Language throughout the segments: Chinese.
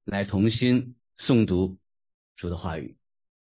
来同心诵读主的话语。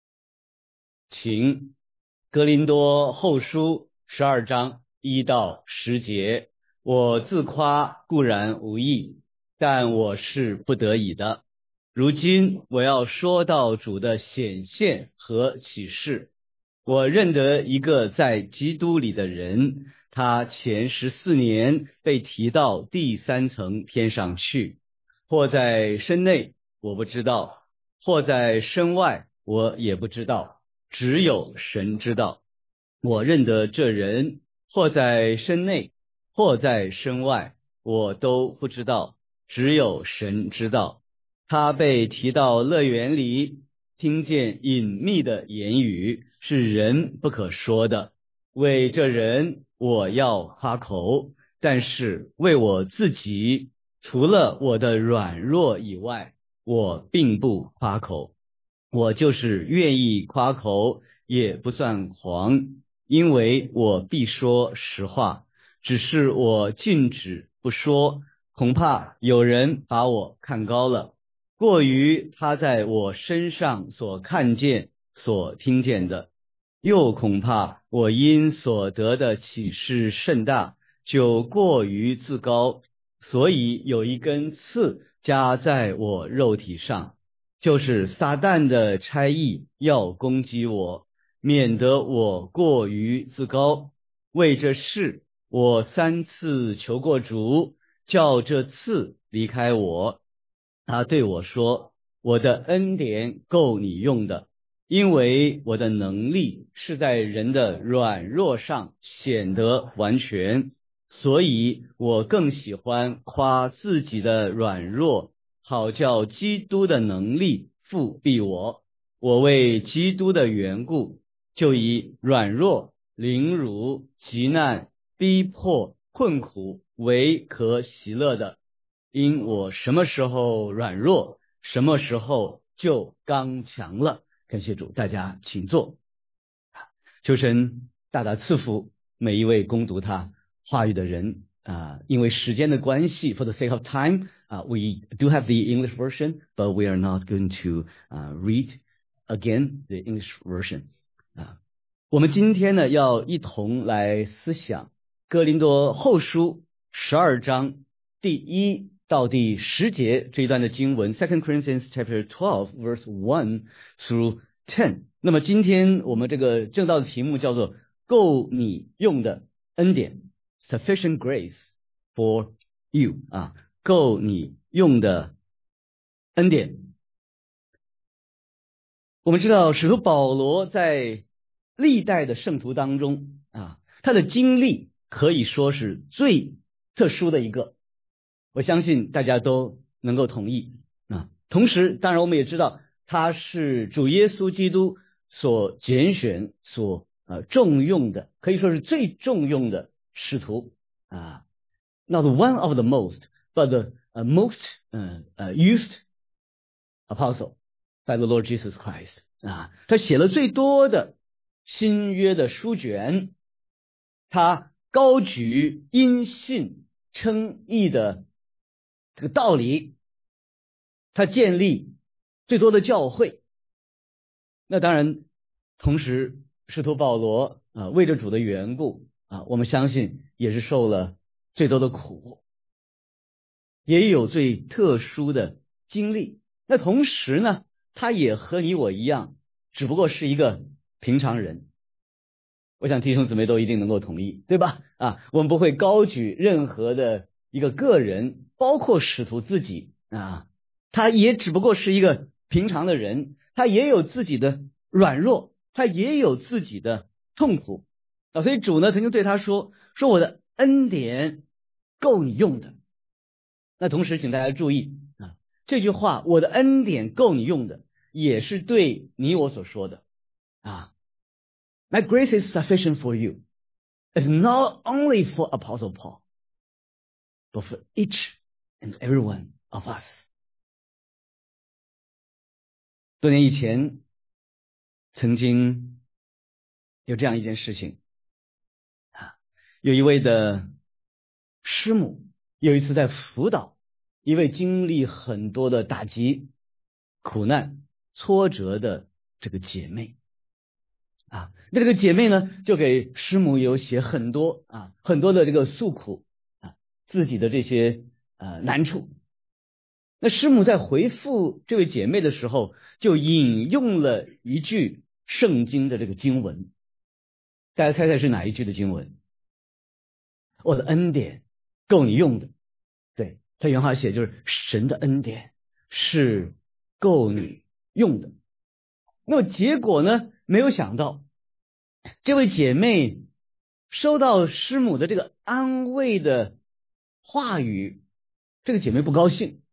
请哥林多后书12章1到10节，我自夸固然无益，但我是不得已的。如今我要说到主的显现和启示。我认得一个在基督里的人，他前14年被提到第3层天上去，或在身内我不知道，或在身外我也不知道，只有神知道。我认得这人，或在身内，或在身外，我都不知道，只有神知道。他被提到乐园里，听见隐秘的言语，是人不可说的。为这人我要夸口，但是为我自己，除了我的软弱以外，我并不夸口。我就是愿意夸口，也不算狂，因为我必说实话，只是我禁止不说，恐怕有人把我看高了，过于他在我身上所看见、所听见的，又恐怕我因所得的启示甚大，就过于自高，所以有一根刺加在我肉体上，就是撒旦的差役要攻击我，免得我过于自高。为这事，我3次求过主，叫这刺离开我。他对我说，我的恩典够你用的，因为我的能力是在人的软弱上显得完全，所以我更喜欢夸自己的软弱，好叫基督的能力复庇我。我为基督的缘故，就以软弱、凌辱、急难、逼迫、困苦为可喜乐的，因我什么时候软弱，什么时候就刚强了。感谢主，大家请坐。求神大大赐福每一位攻读他话语的人因为时间的关系 for the sake of time we do have the English version, but we are not going to read again the English version 我们今天呢要一同来思想哥林多后书12章第1到第10节这一段的经文 2 Corinthians chapter 12 verse 1 through 10。那么今天我们这个正道的题目叫做够你用的恩典 Sufficient grace for you 够你用的恩典。我们知道使徒保罗在历代的圣徒当中他的经历可以说是最特殊的一个，我相信大家都能够同意同时当然我们也知道他是主耶稣基督所拣选所重用的，可以说是最重用的使徒not one of the most but the most used apostle by the Lord Jesus Christ 他写了最多的新约的书卷，他高举因信称义的这个道理，他建立最多的教会。那当然同时使徒保罗为着主的缘故我们相信也是受了最多的苦，也有最特殊的经历。那同时呢他也和你我一样，只不过是一个平常人。我想弟兄姊妹都一定能够同意，对吧我们不会高举任何的一个个人，包括使徒自己他也只不过是一个平常的人，他也有自己的软弱，他也有自己的痛苦所以主呢曾经对他说我的恩典够你用的。那同时请大家注意这句话我的恩典够你用的也是对你我所说的My grace is sufficient for you. It's not only for Apostle Paul, but for each and every one of us. 多年以前曾经有这样一件事情有一位的师母有一次在辅导一位经历很多的打击、苦难、挫折的这个姐妹啊。那这个姐妹呢，就给师母有写很多的这个诉苦啊，自己的这些难处。那师母在回复这位姐妹的时候，就引用了一句圣经的这个经文，大家猜猜是哪一句的经文？我的恩典够你用的。对，他原话写就是神的恩典是够你用的。那么结果呢，没有想到这位姐妹收到师母的这个安慰的话语，这个姐妹不高兴。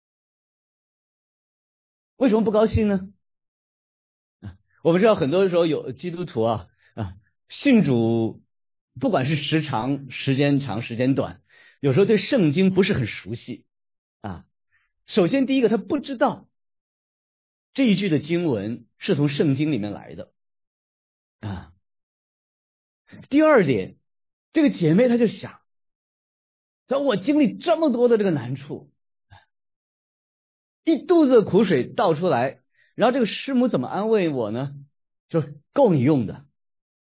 为什么不高兴呢？我们知道很多时候有基督徒信主，不管是时间长时间短，有时候对圣经不是很熟悉啊。首先第一个，他不知道这一句的经文是从圣经里面来的啊。第二点，这个姐妹她就想，我经历这么多的这个难处，一肚子的苦水倒出来，然后这个师母怎么安慰我呢？就是够你用的。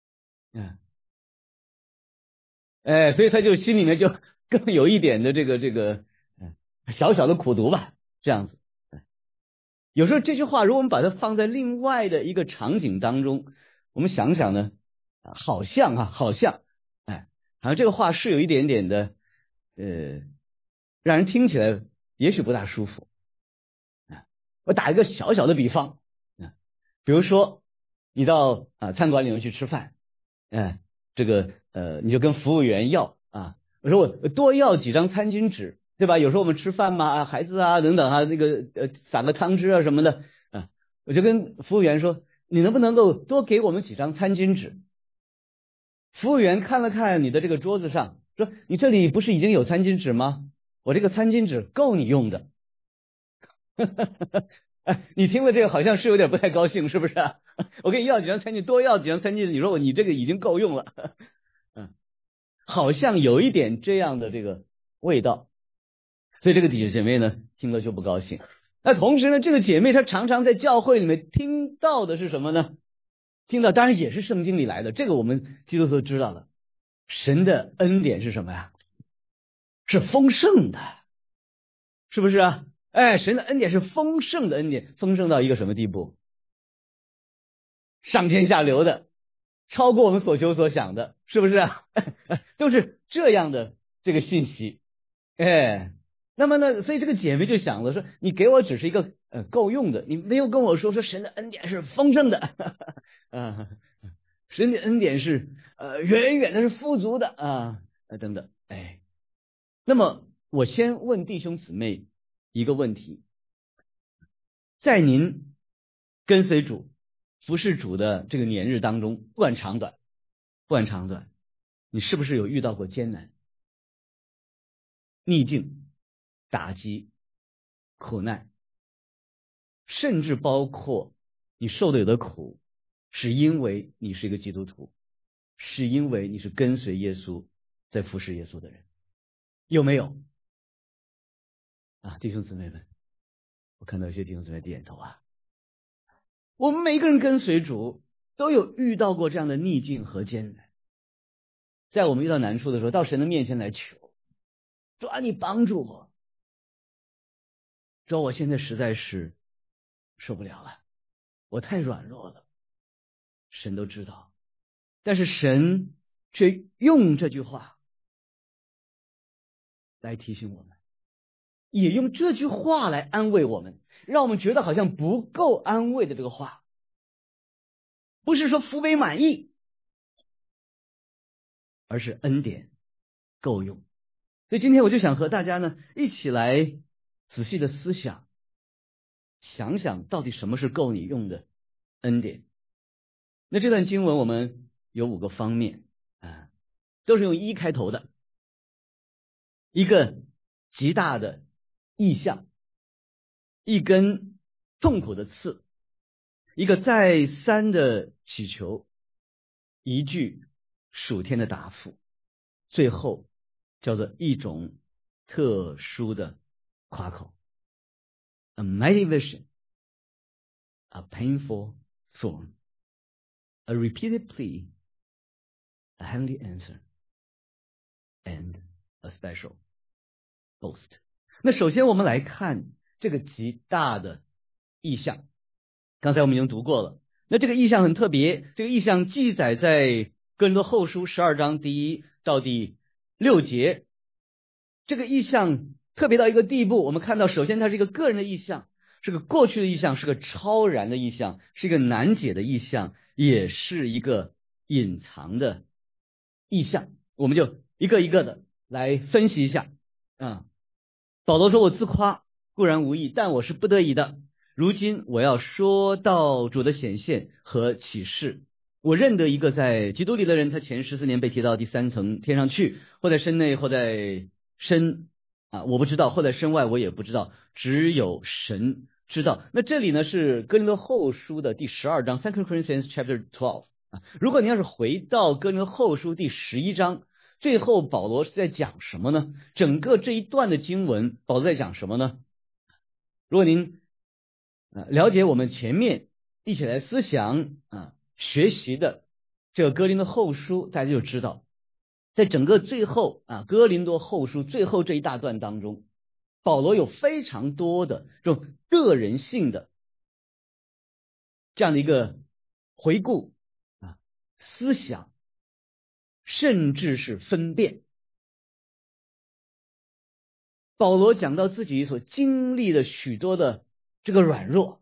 所以他就心里面就更有一点的这个小小的苦毒吧，这样子。有时候这句话，如果我们把它放在另外的一个场景当中，我们想想呢，好像好像这个话是有一点点的让人听起来也许不大舒服。我打一个小小的比方比如说你到餐馆里面去吃饭，这个你就跟服务员要我说我多要几张餐巾纸，对吧？有时候我们吃饭嘛，孩子等等那个撒个汤汁什么的我就跟服务员说，你能不能够多给我们几张餐巾纸？服务员看了看你的这个桌子上，说你这里不是已经有餐巾纸吗？我这个餐巾纸够你用的。你听了这个好像是有点不太高兴，是不是我给你要几张餐巾，多要几张餐巾，你说你这个已经够用了好像有一点这样的这个味道。所以这个姐妹呢听了就不高兴。那同时呢，这个姐妹她常常在教会里面听到的是什么呢？听到当然也是圣经里来的，这个我们基督徒知道了。神的恩典是什么呀？是丰盛的，是不是神的恩典是丰盛的恩典，丰盛到一个什么地步？上天下流的，超过我们所求所想的，是不是都是这样的这个信息。那么呢，所以这个姐妹就想了，说你给我只是一个够用的，你没有跟我说神的恩典是丰盛的神的恩典是远远的是富足的等等。那么我先问弟兄姊妹一个问题，在您跟随主服侍主的这个年日当中，不管长短，你是不是有遇到过艰难、逆境、打击、苦难，甚至包括你受的有的苦是因为你是一个基督徒，是因为你是跟随耶稣在服侍耶稣的人，有没有弟兄姊妹们？我看到有些弟兄姊妹点头我们每一个人跟随主都有遇到过这样的逆境和艰难，在我们遇到难处的时候，到神的面前来求，说你帮助我，说我现在实在是受不了了，我太软弱了，神都知道，但是神却用这句话来提醒我们，也用这句话来安慰我们，让我们觉得好像不够安慰的这个话，不是说福杯满溢，而是恩典够用。所以今天我就想和大家呢一起来仔细的思想，想想到底什么是够你用的恩典。那这段经文我们有5个方面都是用一开头的，一个极大的意象，一根痛苦的刺，一个再三的祈求，一句属天的答复，最后叫做一种特殊的夸口。A mighty vision, a painful thorn, a repeated plea, a heavenly answer, and a special boast。那首先我们来看这个极大的意象，刚才我们已经读过了。那这个意象很特别，这个意象记载在哥林多后书12章第1到第6节。这个意象特别到一个地步，我们看到首先它是一个个人的意象，是个过去的意象，是个超然的意象，是一个难解的意象，也是一个隐藏的意象。我们就一个一个的来分析一下。保罗说，我自夸固然无益，但我是不得已的。如今我要说到主的显现和启示。我认得一个在基督里的人，他前14年被提到第3层天上去，或在身内，或在身我不知道，或在身外我也不知道，只有神知道。那这里呢是哥林多后书的第12章 2 Corinthians chapter 12。如果你要是回到哥林多后书第11章，最后保罗是在讲什么呢？整个这一段的经文保罗在讲什么呢？如果您了解我们前面一起来思想学习的这个哥林多后书，大家就知道在整个最后哥林多后书最后这一大段当中，保罗有非常多的这种个人性的这样的一个回顾思想，甚至是分辨。保罗讲到自己所经历的许多的这个软弱，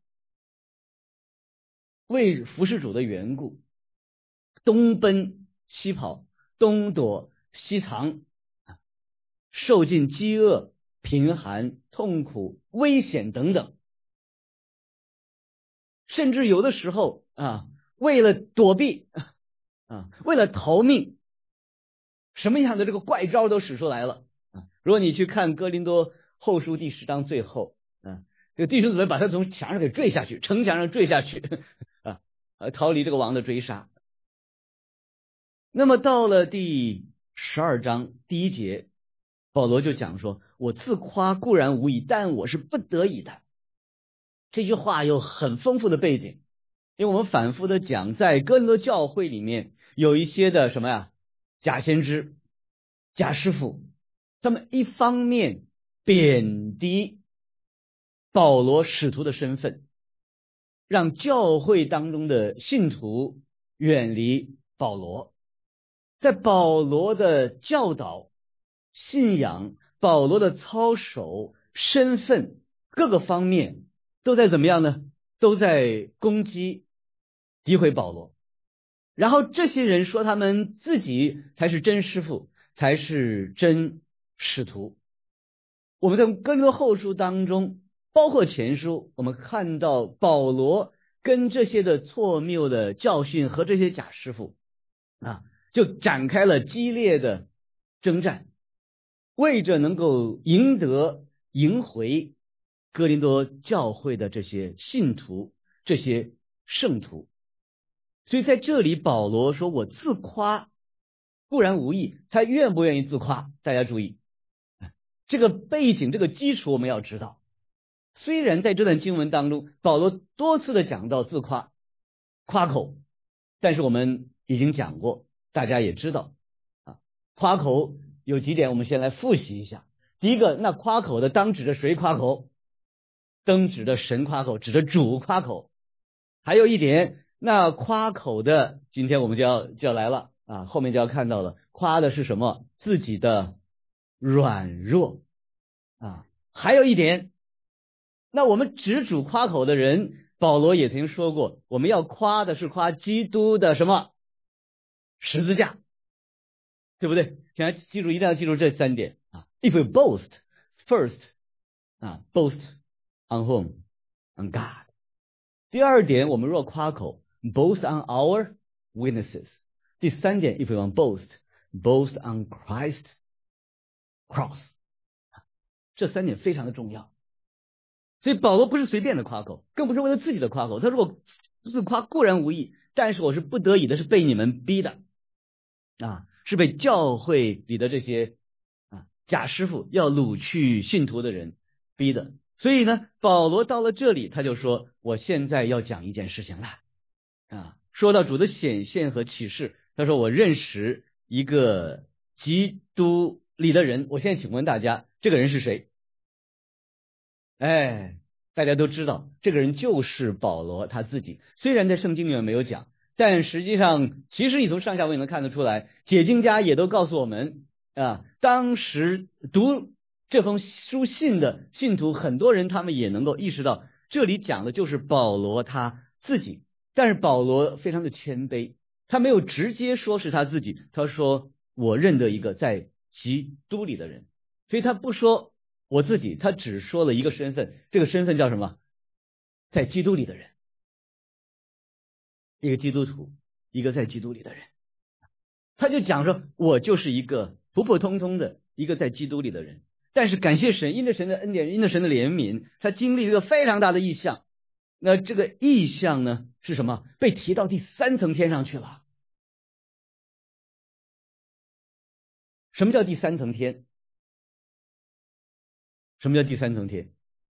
为服侍主的缘故，东奔西跑，东躲西藏，受尽饥饿、贫寒、痛苦、危险等等，甚至有的时候为了躲避为了逃命，什么样的这个怪招都使出来了。如果你去看哥林多后书第10章最后这个弟兄姊妹把他从墙上给坠下去，城墙上坠下去逃离这个王的追杀。那么到了第12章第1节，保罗就讲说，我自夸固然无益，但我是不得已的。这句话有很丰富的背景，因为我们反复的讲，在哥林多教会里面有一些的什么呀，假先知、假师傅，他们一方面贬低保罗使徒的身份，让教会当中的信徒远离保罗，在保罗的教导、信仰、保罗的操守、身份各个方面都在怎么样呢？都在攻击、诋毁保罗。然后这些人说他们自己才是真师傅，才是真使徒。我们在哥林多后书当中，包括前书，我们看到保罗跟这些的错谬的教训和这些假师傅就展开了激烈的征战，为着能够赢回哥林多教会的这些信徒、这些圣徒。所以在这里保罗说，我自夸固然无益，他愿不愿意自夸？大家注意这个背景，这个基础我们要知道。虽然在这段经文当中保罗多次的讲到自夸、夸口，但是我们已经讲过，大家也知道夸口有几点，我们先来复习一下。第一个，那夸口的当指着谁夸口？当指着神夸口，指着主夸口。还有一点，那夸口的，今天我们就要来了后面就要看到了，夸的是什么？自己的软弱还有一点，那我们指主夸口的人，保罗也曾经说过，我们要夸的是夸基督的什么？十字架，对不对？请大家记住，一定要记住这3点If you boast, first boast on whom? On God. 第2点，我们若夸口 boast on our witnesses. 第3点 If you want boast, boast on Christ cross. 这3点非常的重要。所以保罗不是随便的夸口，更不是为了自己的夸口。他如果自夸固然无益，但是我是不得已的，是被你们逼的是被教会里的这些假师傅要掳去信徒的人逼的。所以呢，保罗到了这里，他就说我现在要讲一件事情了啊，说到主的显现和启示，他说我认识一个基督里的人。我现在请问大家，这个人是谁？哎，大家都知道，这个人就是保罗他自己。虽然在圣经里面没有讲，但实际上，其实你从上下文能看得出来，解经家也都告诉我们啊，当时读这封书信的信徒，很多人他们也能够意识到，这里讲的就是保罗他自己。但是保罗非常的谦卑，他没有直接说是他自己，他说我认得一个在基督里的人，所以他不说我自己，他只说了一个身份，这个身份叫什么？在基督里的人，一个基督徒，一个在基督里的人。他就讲说，我就是一个普普通通的一个在基督里的人，但是感谢神，因着神的恩典，因着神的怜悯，他经历一个非常大的异象。那这个异象呢是什么？被提到第3层天上去了。什么叫第3层天？什么叫第3层天？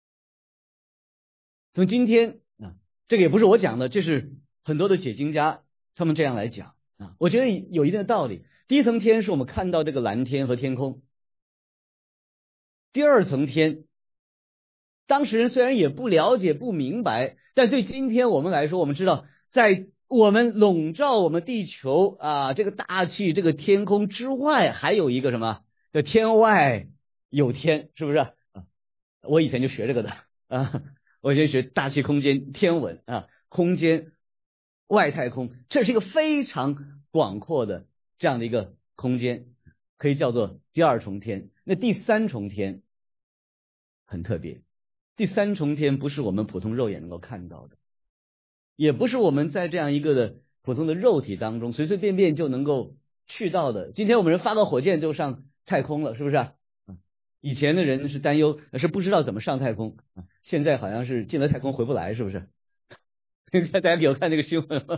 从今天啊，这个也不是我讲的，这是很多的解经家他们这样来讲啊，我觉得有一定的道理。第1层天是我们看到这个蓝天和天空，第2层天，当时人虽然也不了解不明白，但对今天我们来说，我们知道在我们笼罩我们地球啊这个大气这个天空之外，还有一个什么叫天外有天，是不是啊？我以前就学这个的啊，我以前学大气空间天文啊，空间外太空，这是一个非常广阔的这样的一个空间，可以叫做第2重天。那第3重天很特别，第3重天不是我们普通肉眼能够看到的，也不是我们在这样一个的普通的肉体当中随随便便就能够去到的。今天我们人发个火箭就上太空了，是不是啊？以前的人是担忧，是不知道怎么上太空，现在好像是进了太空回不来，是不是？大家有看这个新闻吗？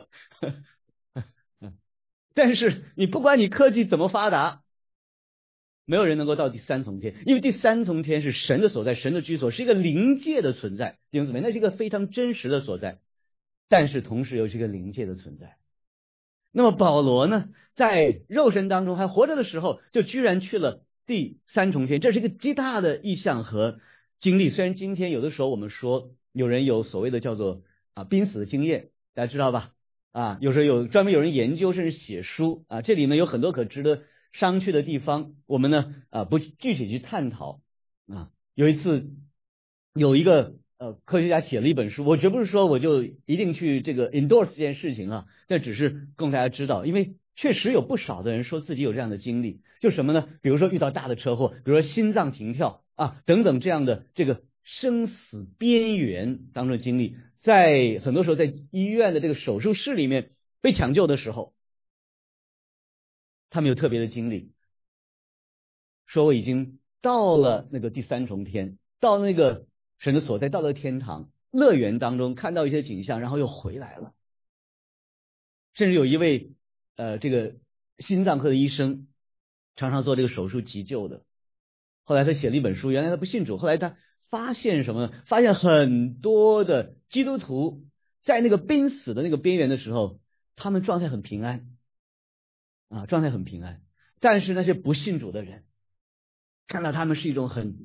但是你不管你科技怎么发达，没有人能够到第3重天，因为第3重天是神的所在，神的居所，是一个灵界的存在，弟兄姊妹，那是一个非常真实的所在，但是同时又是一个灵界的存在。那么保罗呢，在肉身当中还活着的时候，就居然去了第3重天，这是一个极大的意象和经历。虽然今天有的时候我们说有人有所谓的叫做濒死的经验，大家知道吧？有时候专门有人研究甚至写书啊，这里面有很多可值得商榷的地方，我们呢不具体去探讨啊。有一次有一个科学家写了一本书，我绝不是说我就一定去这个 endorse 这件事情啊，这只是供大家知道，因为确实有不少的人说自己有这样的经历，就什么呢？比如说遇到大的车祸，比如说心脏停跳等等这样的这个生死边缘当中的经历，在很多时候在医院的这个手术室里面被抢救的时候，他们有特别的经历，说我已经到了那个第3重天，到那个神的所在，到了天堂乐园当中，看到一些景象，然后又回来了。甚至有一位这个心脏科的医生，常常做这个手术急救的，后来他写了一本书，原来他不信主，后来他发现什么呢？发现很多的基督徒在那个濒死的那个边缘的时候，他们状态很平安状态很平安，但是那些不信主的人看到他们是一种很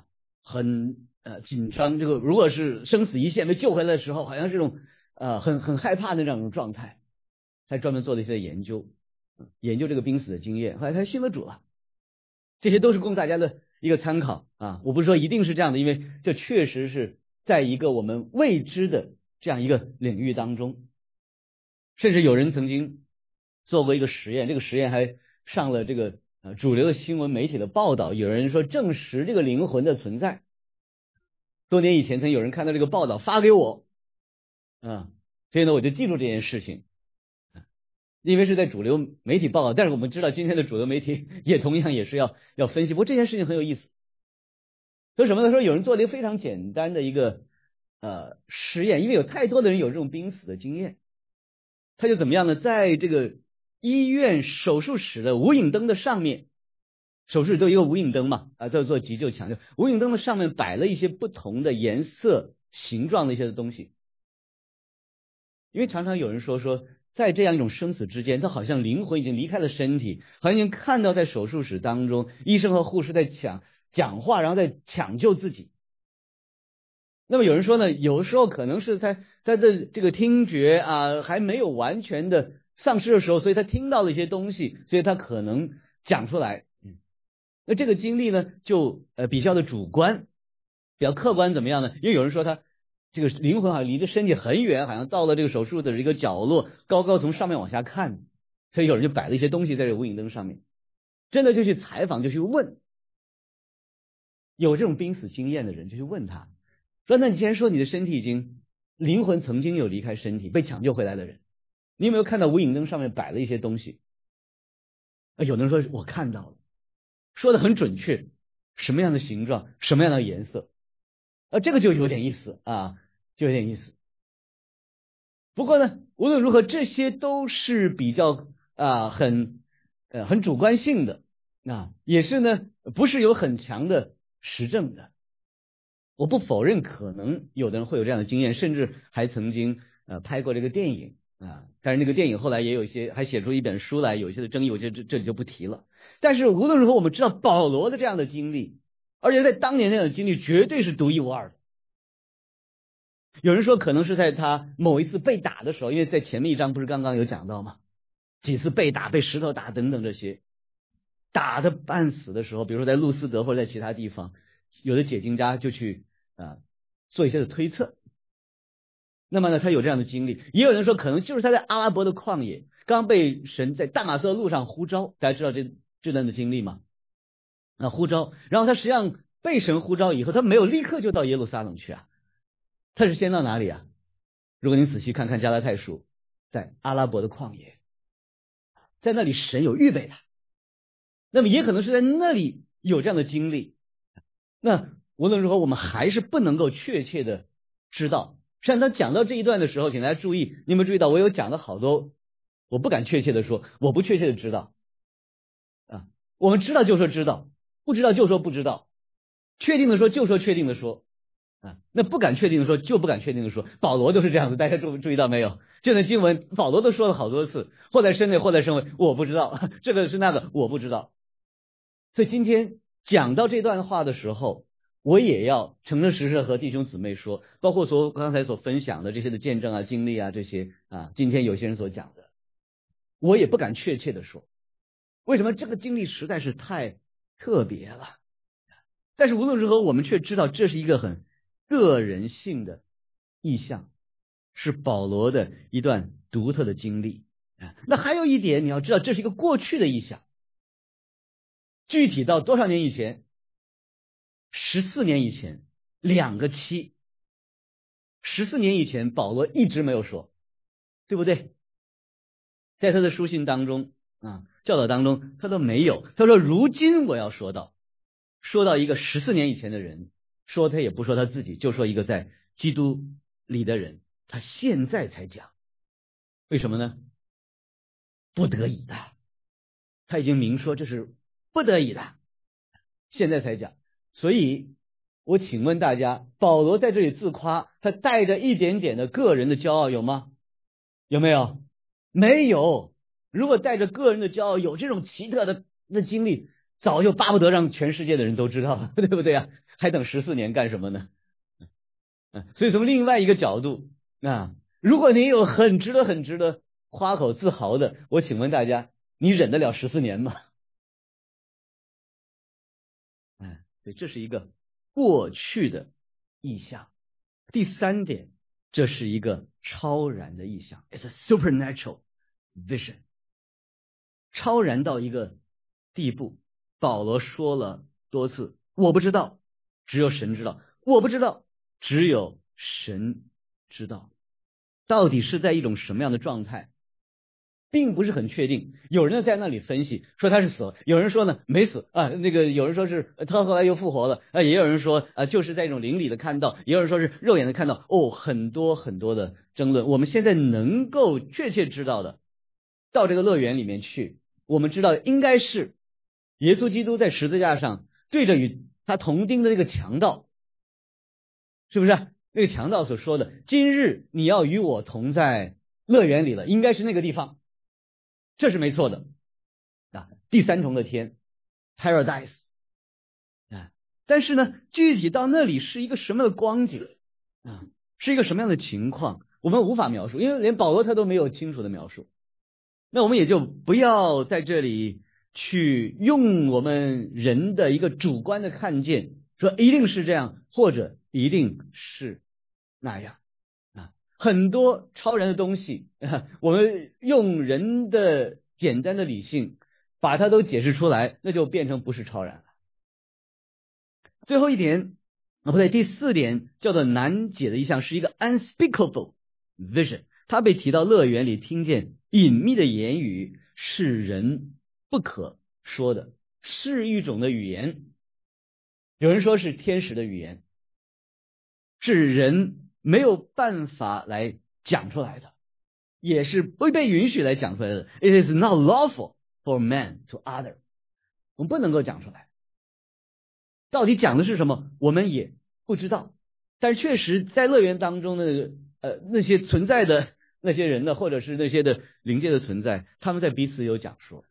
紧张，这个如果是生死一线被救回来的时候，好像是这种很害怕的这种状态，他专门做了一些研究这个濒死的经验，后来他信了主了。这些都是供大家的一个参考我不是说一定是这样的，因为这确实是在一个我们未知的这样一个领域当中，甚至有人曾经做过一个实验，这个实验还上了这个主流的新闻媒体的报道，有人说证实这个灵魂的存在。多年以前曾有人看到这个报道发给我所以呢我就记住这件事情，因为是在主流媒体报道，但是我们知道今天的主流媒体也同样也是要分析。不过这件事情很有意思，说什么呢？说有人做了一个非常简单的一个实验，因为有太多的人有这种濒死的经验，他就怎么样呢？在这个医院手术室的无影灯的上面手术室都有一个无影灯嘛，在做急救抢救，无影灯的上面摆了一些不同的颜色、形状的一些东西。因为常常有人说，在这样一种生死之间，他好像灵魂已经离开了身体，好像已经看到在手术室当中，医生和护士在讲话，然后在抢救自己。那么有人说呢，有时候可能是他的这个听觉还没有完全的丧失的时候，所以他听到了一些东西，所以他可能讲出来。那这个经历呢，就比较的主观，比较客观怎么样呢？因为有人说他这个灵魂好像离着身体很远，好像到了这个手术的一个角落，高高从上面往下看，所以有人就摆了一些东西在这个无影灯上面，真的就去采访，就去问有这种濒死经验的人，就去问他说，那你既然说你的身体已经灵魂曾经有离开身体被抢救回来的人，你有没有看到无影灯上面摆了一些东西？有的人说我看到了，说的很准确，什么样的形状，什么样的颜色，这个就有点意思就有点意思。不过呢，无论如何，这些都是比较很主观性的，也是呢不是有很强的实证的。我不否认可能有的人会有这样的经验，甚至还曾经拍过这个电影但是那个电影后来也有一些还写出一本书来，有一些的争议，我觉得这里就不提了。但是无论如何，我们知道保罗的这样的经历，而且在当年那样的经历绝对是独一无二的。有人说可能是在他某一次被打的时候，因为在前面一章不是刚刚有讲到吗？几次被打，被石头打等等，这些打的半死的时候，比如说在路斯德或者在其他地方，有的解经家就去做一些的推测。那么呢，他有这样的经历，也有人说可能就是他在阿拉伯的旷野，刚被神在大马色路上呼召，大家知道这段的经历吗？呼召，然后他实际上被神呼召以后，他没有立刻就到耶路撒冷去他是先到哪里啊？如果您仔细看看加拉太书，在阿拉伯的旷野，在那里神有预备他，那么也可能是在那里有这样的经历。那无论如何，我们还是不能够确切的知道。实际上他讲到这一段的时候，请大家注意，你有没有注意到我有讲了好多，我不敢确切的说，我不确切的知道我们知道就说知道，不知道就说不知道，确定的说就说确定的说那不敢确定的说就不敢确定的说。保罗就是这样子，大家注意到没有？这段经文保罗都说了好多次，或在身内或在身外，我不知道这个是那个我不知道。所以今天讲到这段话的时候，我也要诚诚实实和弟兄姊妹说，包括刚才所分享的这些的见证经历这些今天有些人所讲的，我也不敢确切的说。为什么？这个经历实在是太特别了。但是无论如何，我们却知道这是一个很个人性的意象，是保罗的一段独特的经历那还有一点你要知道，这是一个过去的意象，具体到多少年以前？14年以前，2个7。14年以前保罗一直没有说，对不对？在他的书信当中教导当中他都没有。他说如今我要说到一个14年以前的人，说他也不说他自己，就说一个在基督里的人，他现在才讲。为什么呢？不得已的，他已经明说这是不得已的，现在才讲。所以我请问大家，保罗在这里自夸，他带着一点点的个人的骄傲有吗？有没有？没有。如果带着个人的骄傲，有这种奇特的经历，早就巴不得让全世界的人都知道了，对不对还等14年干什么呢？所以从另外一个角度如果你有很值得夸口自豪的，我请问大家，你忍得了14年吗？所以这是一个过去的意象。第3点，这是一个超然的意象 ，It's a supernatural vision。超然到一个地步，保罗说了多次，我不知道，只有神知道；我不知道，只有神知道。到底是在一种什么样的状态，并不是很确定。有人在那里分析说他是死了，有人说呢没死有人说是他后来又复活了也有人说就是在一种灵里的看到，也有人说是肉眼的看到很多很多的争论。我们现在能够确切知道的，到这个乐园里面去，我们知道应该是耶稣基督在十字架上对着与他同钉的那个强盗，是不是那个强盗所说的，今日你要与我同在乐园里了，应该是那个地方，这是没错的啊，第三重的天 Paradise 啊，但是呢，具体到那里是一个什么样的光景啊，是一个什么样的情况，我们无法描述，因为连保罗他都没有清楚的描述。那我们也就不要在这里去用我们人的一个主观的看见，说一定是这样，或者一定是那样啊。很多超然的东西，我们用人的简单的理性把它都解释出来，那就变成不是超然了。最后一点，不对，第四点叫做难解的一项，是一个 unspeakable vision。他被提到乐园里听见隐秘的言语，是人不可说的，是一种的语言。有人说是天使的语言，是人没有办法来讲出来的，也是不被允许来讲出来的。It is not lawful for man to utter。我们不能够讲出来。到底讲的是什么，我们也不知道。但是确实在乐园当中的那些存在的那些人呢，或者是那些的灵界的存在，他们在彼此有讲说。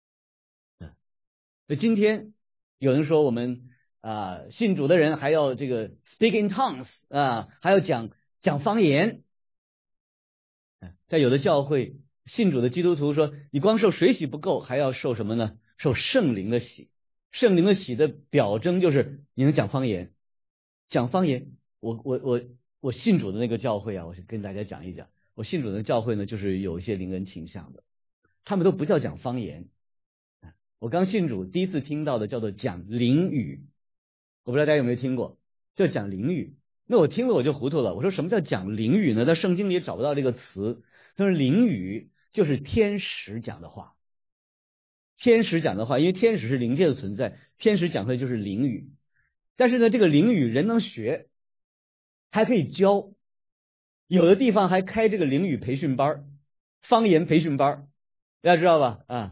今天有人说我们信主的人还要这个 speak in tongues 还要讲方言。在有的教会信主的基督徒说，你光受水洗不够，还要受什么呢？受圣灵的洗。圣灵的洗的表征就是你能讲方言。讲方言，我信主的那个教会我跟大家讲一讲。我信主的教会呢，就是有一些灵恩倾向的，他们都不叫讲方言。我刚信主第一次听到的叫做讲灵语，我不知道大家有没有听过，叫讲灵语。那我听了我就糊涂了，我说什么叫讲灵语呢？在圣经里也找不到这个词。他说灵语就是天使讲的话，天使讲的话，因为天使是灵界的存在，天使讲出来就是灵语。但是呢，这个灵语人能学，还可以教，有的地方还开这个灵语培训班、方言培训班，大家知道吧？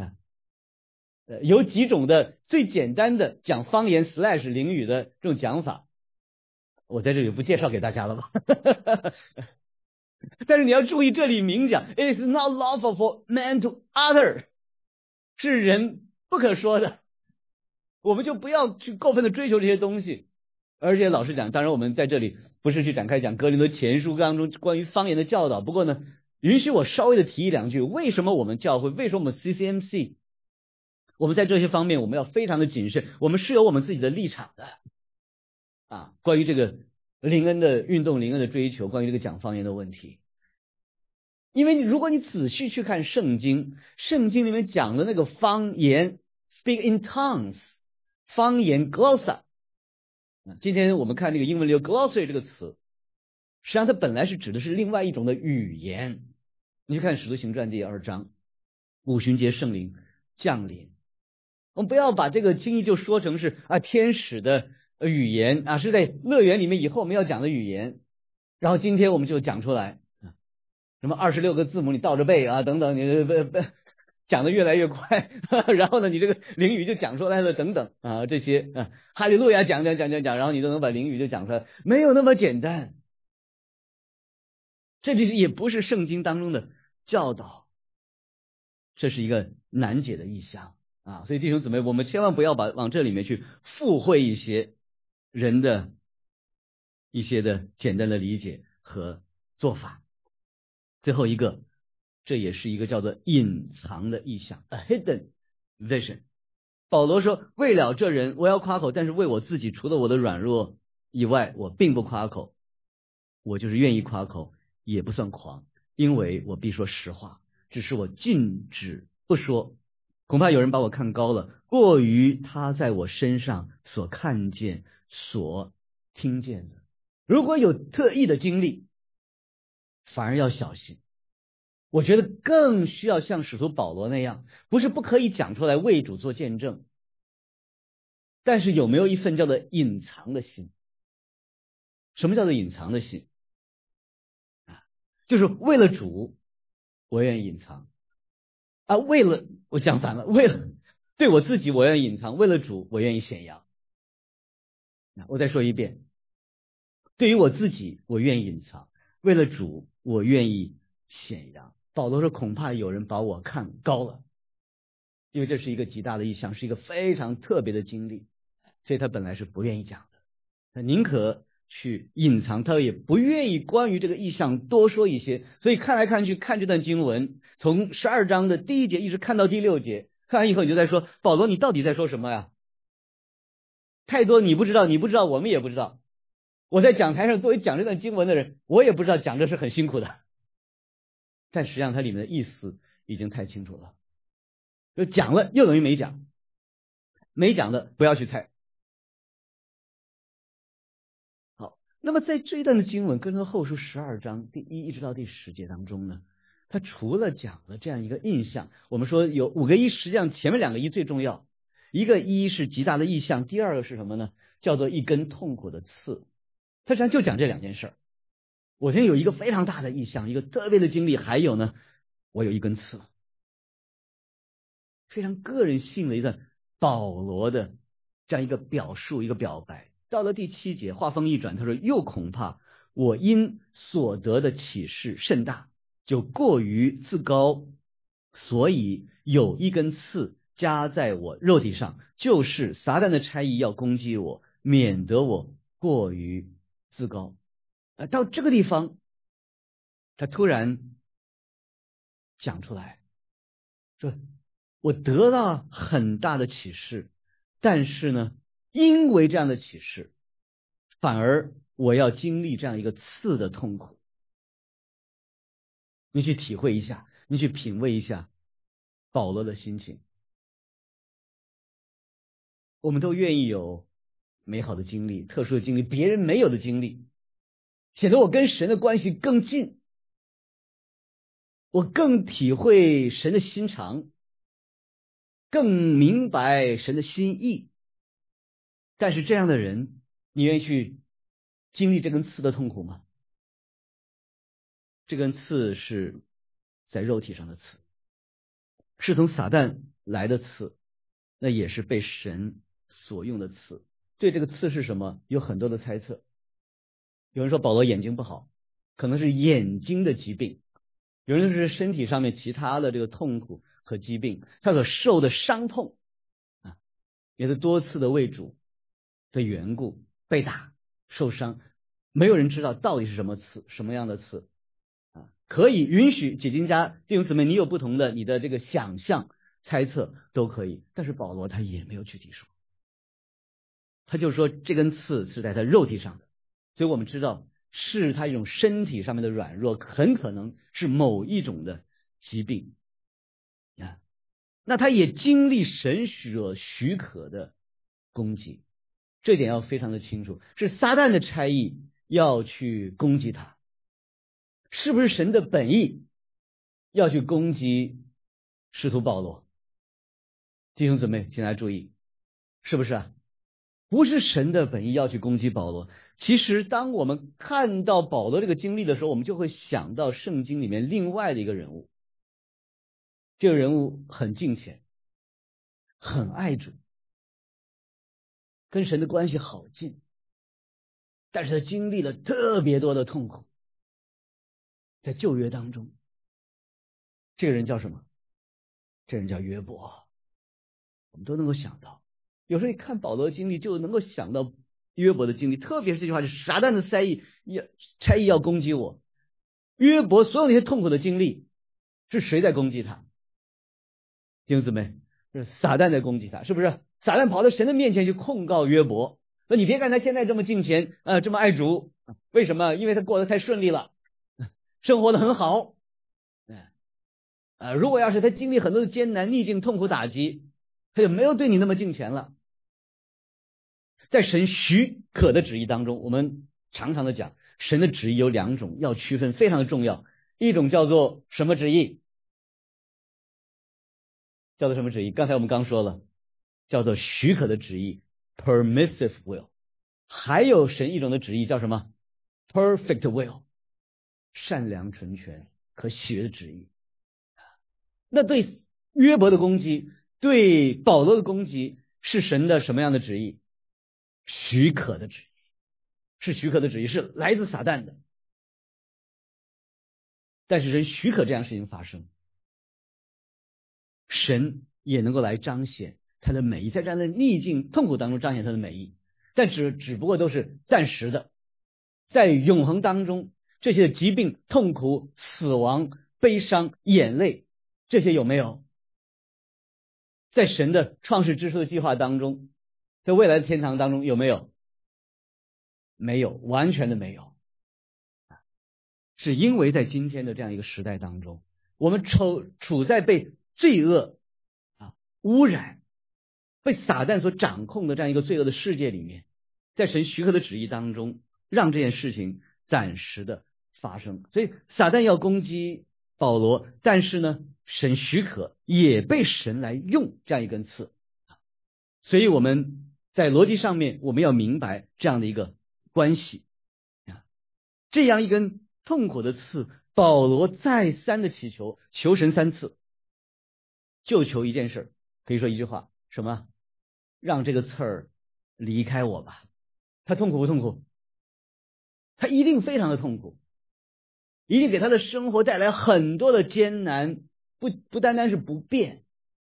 有几种的最简单的讲方言/灵语的这种讲法，我在这里不介绍给大家了吧？但是你要注意，这里明讲 ，it is not lawful for man to utter， 是人不可说的。我们就不要去过分的追求这些东西。而且老实讲，当然我们在这里不是去展开讲哥林多前书当中关于方言的教导，不过呢，允许我稍微的提一两句，为什么我们教会，为什么我们 CCMC， 我们在这些方面我们要非常的谨慎，我们是有我们自己的立场的关于这个灵恩的运动、灵恩的追求，关于这个讲方言的问题。因为如果你仔细去看圣经，圣经里面讲的那个方言 speak in tongues， 方言 glossa， 今天我们看这个英文里有 glossary 这个词，实际上它本来是指的是另外一种的语言。你去看使徒行传第2章，五旬节圣灵降临，我们不要把这个轻易就说成是天使的语言是在乐园里面以后我们要讲的语言，然后今天我们就讲出来什么26个字母你倒着背等等，你讲的越来越快然后呢你这个灵语就讲出来了等等这些哈利路亚讲，然后你都能把灵语就讲出来，没有那么简单。这也不是圣经当中的教导，这是一个难解的意象所以弟兄姊妹，我们千万不要往这里面去附会一些人的一些的简单的理解和做法。最后一个，这也是一个叫做隐藏的意象 a hidden vision。 保罗说，为了这人我要夸口，但是为我自己除了我的软弱以外，我并不夸口。我就是愿意夸口也不算狂，因为我必说实话，只是我禁止不说，恐怕有人把我看高了，过于他在我身上所看见所听见的。如果有特异的经历，反而要小心。我觉得更需要像使徒保罗那样，不是不可以讲出来为主做见证，但是有没有一份叫做隐藏的心？什么叫做隐藏的心就是为了主我愿意隐藏为了我讲反了， 对我自己我愿意隐藏，为了主我愿意显扬。我再说一遍，对于我自己我愿意隐藏，为了主我愿意显扬。保罗说恐怕有人把我看高了，因为这是一个极大的异象，是一个非常特别的经历，所以他本来是不愿意讲的，他宁可去隐藏，他也不愿意关于这个异象多说一些。所以看来看去看这段经文，从12章的第1节一直看到第6节，看完以后你就在说，保罗你到底在说什么呀？太多你不知道，你不知道我们也不知道。我在讲台上作为讲这段经文的人，我也不知道讲这是很辛苦的，但实际上它里面的意思已经太清楚了。就讲了又等于没讲，没讲的不要去猜。好，那么在这一段的经文，哥林多后书12章第1一直到第10节当中呢，他除了讲了这样一个印象，我们说有5个一，实际上前面2个一最重要，一个一是极大的意象，第2个是什么呢？叫做一根痛苦的刺。他实际上就讲这2件事。我现在有一个非常大的意象，一个特别的经历，还有呢，我有一根刺。非常个人性的一段保罗的这样一个表述，一个表白。到了第7节，话锋一转，他说又恐怕我因所得的启示甚大，就过于自高，所以有一根刺加在我肉体上，就是撒旦的差役要攻击我，免得我过于自高。到这个地方他突然讲出来说，我得到很大的启示，但是呢，因为这样的启示，反而我要经历这样一个刺的痛苦。你去体会一下，你去品味一下保罗的心情。我们都愿意有美好的经历，特殊的经历，别人没有的经历，显得我跟神的关系更近，我更体会神的心肠，更明白神的心意。但是这样的人，你愿意去经历这根刺的痛苦吗？这根刺是在肉体上的刺，是从撒旦来的刺，那也是被神所用的刺。对这个刺是什么，有很多的猜测。有人说保罗眼睛不好，可能是眼睛的疾病；有人说是身体上面其他的这个痛苦和疾病，他所受的伤痛啊，也是多次的为主的缘故被打受伤，没有人知道到底是什么刺，什么样的刺啊？可以允许解经家弟兄姊妹，你有不同的你的这个想象猜测都可以，但是保罗他也没有具体说，他就说这根刺是在他肉体上的，所以我们知道是他一种身体上面的软弱，很可能是某一种的疾病啊。那他也经历神所许可的攻击，这点要非常的清楚，是撒旦的差役要去攻击他，是不是神的本意要去攻击使徒保罗？弟兄姊妹请大家注意，是不是啊？不是神的本意要去攻击保罗。其实当我们看到保罗这个经历的时候，我们就会想到圣经里面另外的一个人物，这个人物很敬虔，很爱主，跟神的关系好近，但是他经历了特别多的痛苦。在旧约当中，这个人叫什么？这个人叫约伯。我们都能够想到，有时候一看保罗的经历就能够想到约伯的经历，特别是这句话，就是撒旦的差役要攻击我。约伯所有那些痛苦的经历，是谁在攻击他？弟兄姊妹，是撒旦在攻击他，是不是？撒旦跑到神的面前去控告约伯，那你别看他现在这么敬虔，这么爱主，为什么？因为他过得太顺利了，生活的很好。如果要是他经历很多的艰难逆境痛苦打击，他就没有对你那么敬虔了。在神许可的旨意当中，我们常常的讲，神的旨意有2种，要区分，非常的重要。一种叫做什么旨意？叫做什么旨意？刚才我们刚说了，叫做许可的旨意 permissive will。 还有神一种的旨意叫什么？ perfect will， 善良纯全可喜悦的旨意。那对约伯的攻击对保罗的攻击是神的什么样的旨意？许可的旨意，是许可的旨意，是来自撒旦的。但是神许可这样事情发生，神也能够来彰显他的美意，在这样的逆境痛苦当中彰显他的美意，但只不过都是暂时的，在永恒当中，这些疾病、痛苦、死亡、悲伤、眼泪，这些有没有？在神的创世之初的计划当中，在未来的天堂当中有没有？没有，完全的没有。是因为在今天的这样一个时代当中，我们处在被罪恶污染、被撒旦所掌控的这样一个罪恶的世界里面，在神许可的旨意当中，让这件事情暂时的发生。所以撒旦要攻击保罗，但是呢，神许可也被神来用这样一根刺。所以我们在逻辑上面，我们要明白这样的一个关系啊，这样一根痛苦的刺，保罗再三的祈求，求神3次，就求一件事，可以说一句话，什么？让这个刺儿离开我吧。他痛苦不痛苦？他一定非常的痛苦，一定给他的生活带来很多的艰难，不单单是不便，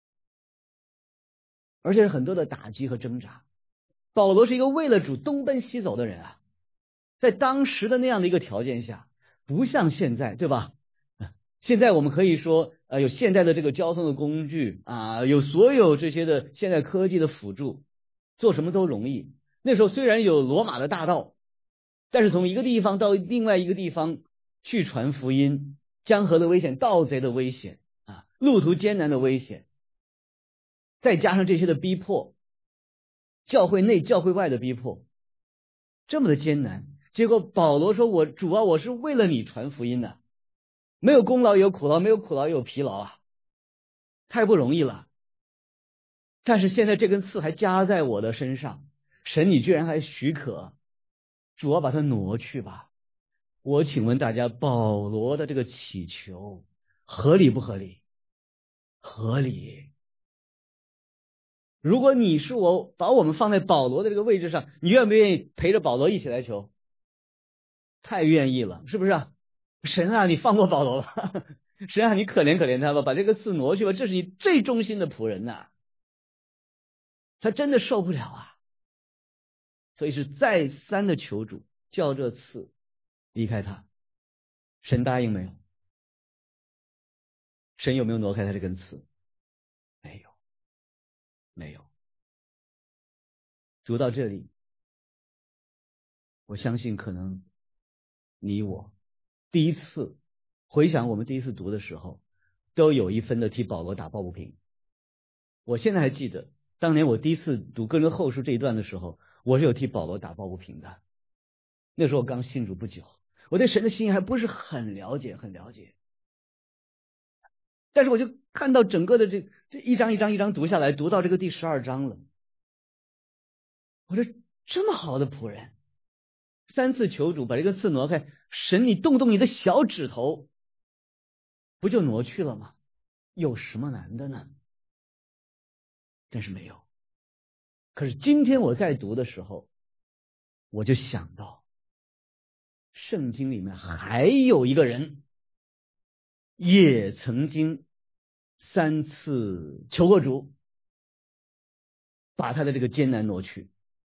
而且是很多的打击和挣扎。保罗是一个为了主东奔西走的人啊，在当时的那样的一个条件下，不像现在，对吧？现在我们可以说有现代的这个交通的工具啊，有所有这些的现代科技的辅助，做什么都容易。那时候虽然有罗马的大道，但是从一个地方到另外一个地方去传福音，江河的危险、盗贼的危险啊，路途艰难的危险，再加上这些的逼迫，教会内教会外的逼迫，这么的艰难。结果保罗说，主啊，我是为了你传福音的，没有功劳也有苦劳，没有苦劳也有疲劳啊，太不容易了。但是现在这根刺还加在我的身上，神你居然还许可，主要把它挪去吧。我请问大家，保罗的这个祈求合理不合理？合理。如果你是我，把我们放在保罗的这个位置上，你愿不愿意陪着保罗一起来求？太愿意了，是不是啊？神啊，你放过保罗吧，神啊，你可怜可怜他吧，把这个刺挪去吧，这是你最忠心的仆人呐，他真的受不了啊，所以是再三的求主叫这刺离开他。神答应没有？神有没有挪开他这根刺？没有，没有。读到这里，我相信可能你我第一次回想我们第一次读的时候，都有一分的替保罗打抱不平。我现在还记得，当年我第一次读哥林多后书这一段的时候，我是有替保罗打抱不平的。那时候我刚信主不久，我对神的心意还不是很了解，但是我就看到整个的这一章一章读下来，读到这个第12章了。我说这么好的仆人，3次求主把这个刺挪开，神你动动你的小指头，不就挪去了吗？有什么难的呢？但是没有。可是今天我在读的时候，我就想到圣经里面还有一个人也曾经3次求过主把他的这个艰难挪去。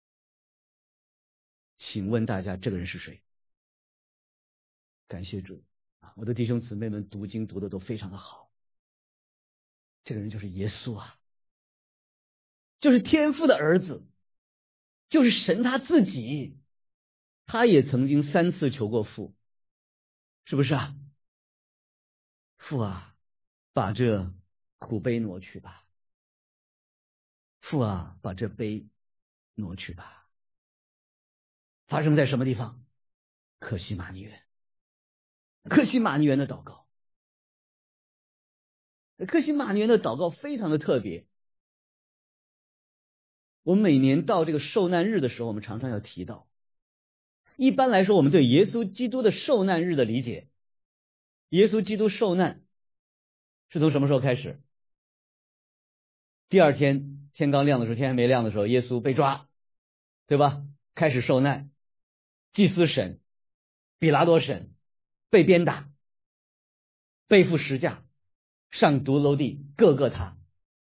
请问大家这个人是谁？感谢主啊，我的弟兄姊妹们读经读的都非常的好。这个人就是耶稣啊，就是天父的儿子，就是神他自己，他也曾经3次求过父，是不是啊？父啊，把这苦杯挪去吧。父啊，把这杯挪去吧。发生在什么地方？客西马尼园。客西马尼园的祷告，客西马尼园的祷告非常的特别。我们每年到这个受难日的时候，我们常常要提到。一般来说，我们对耶稣基督的受难日的理解，耶稣基督受难是从什么时候开始？ 第二天天刚亮的时候，天还没亮的时候，耶稣被抓，对吧？开始受难，祭司审，比拉多审，被鞭打，背负十架，上独楼地，各个他，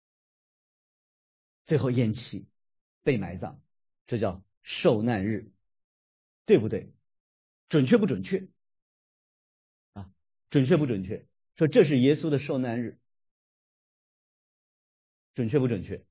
最后咽气，被埋葬，这叫受难日，对不对？准确不准确啊？准确不准确？说这是耶稣的受难日，准确不准确？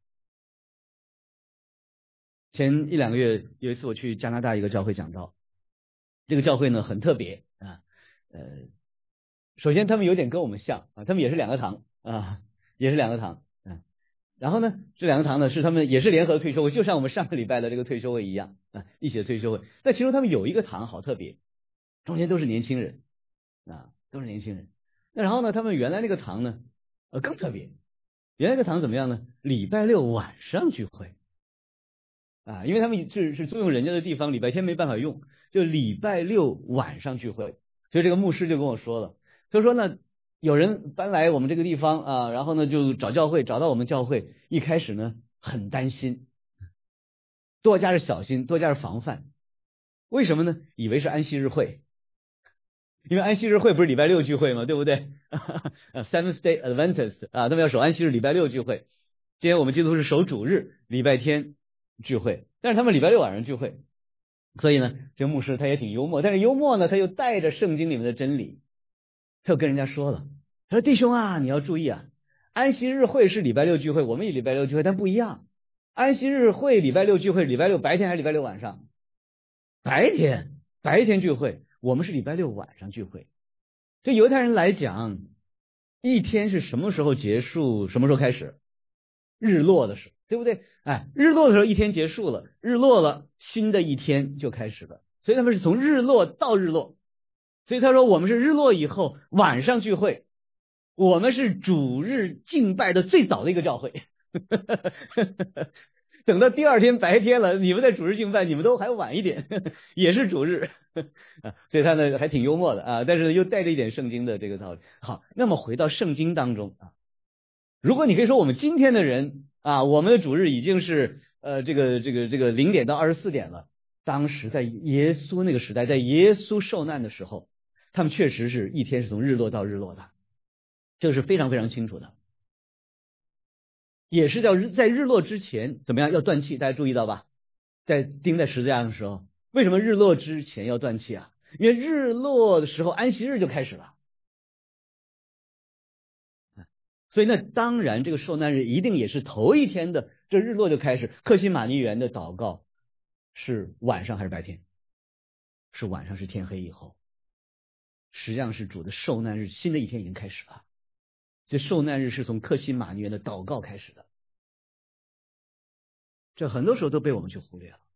前一两个月有一次我去加拿大一个教会讲道，这个教会呢很特别啊，首先他们有点跟我们像啊，他们也是两个堂啊，也是两个堂啊。然后呢，这两个堂呢是他们也是联合退休会，就像我们上个礼拜的这个退休会一样啊，一起的退休会。但其中他们有一个堂好特别，中间都是年轻人啊，都是年轻人。那然后呢，他们原来那个堂呢，更特别，原来那个堂怎么样呢？礼拜六晚上聚会啊，因为他们是租用人家的地方，礼拜天没办法用，就礼拜六晚上聚会。所以这个牧师就跟我说了，他说呢，有人搬来我们这个地方啊，然后呢就找教会，找到我们教会，一开始呢很担心，多加是小心，多加是防范。为什么呢？以为是安息日会，因为安息日会不是礼拜六聚会吗？对不对？Seventh Day Adventist 啊，他们要守安息日，礼拜六聚会。今天我们基督徒是守主日，礼拜天聚会，但是他们礼拜六晚上聚会。所以呢，这个牧师他也挺幽默，但是幽默呢，他又带着圣经里面的真理，他又跟人家说了，他说弟兄啊，你要注意啊，安息日会是礼拜六聚会，我们也礼拜六聚会，但不一样。安息日会礼拜六聚会，礼拜六白天还是礼拜六晚上？白天聚会，我们是礼拜六晚上聚会。对犹太人来讲，一天是什么时候结束，什么时候开始？日落的时候，对不对？哎，日落的时候一天结束了，日落了，新的一天就开始了。所以他们是从日落到日落。所以他说我们是日落以后晚上聚会，我们是主日敬拜的最早的一个教会。等到第二天白天了，你们在主日敬拜，你们都还晚一点，也是主日。所以他呢还挺幽默的啊，但是又带着一点圣经的这个道理。好，那么回到圣经当中啊，如果你可以说我们今天的人啊，我们的主日已经是这个0点到24点了。当时在耶稣那个时代，在耶稣受难的时候，他们确实是一天是从日落到日落的，这个是非常非常清楚的。也是在日落之前怎么样要断气，大家注意到吧？在钉在十字架上的时候，为什么日落之前要断气啊？因为日落的时候安息日就开始了。所以那当然这个受难日一定也是头一天的，这日落就开始。克西马尼园的祷告是晚上还是白天？是晚上，是天黑以后。实际上是主的受难日，新的一天已经开始了。这受难日是从克西马尼园的祷告开始的，这很多时候都被我们去忽略了。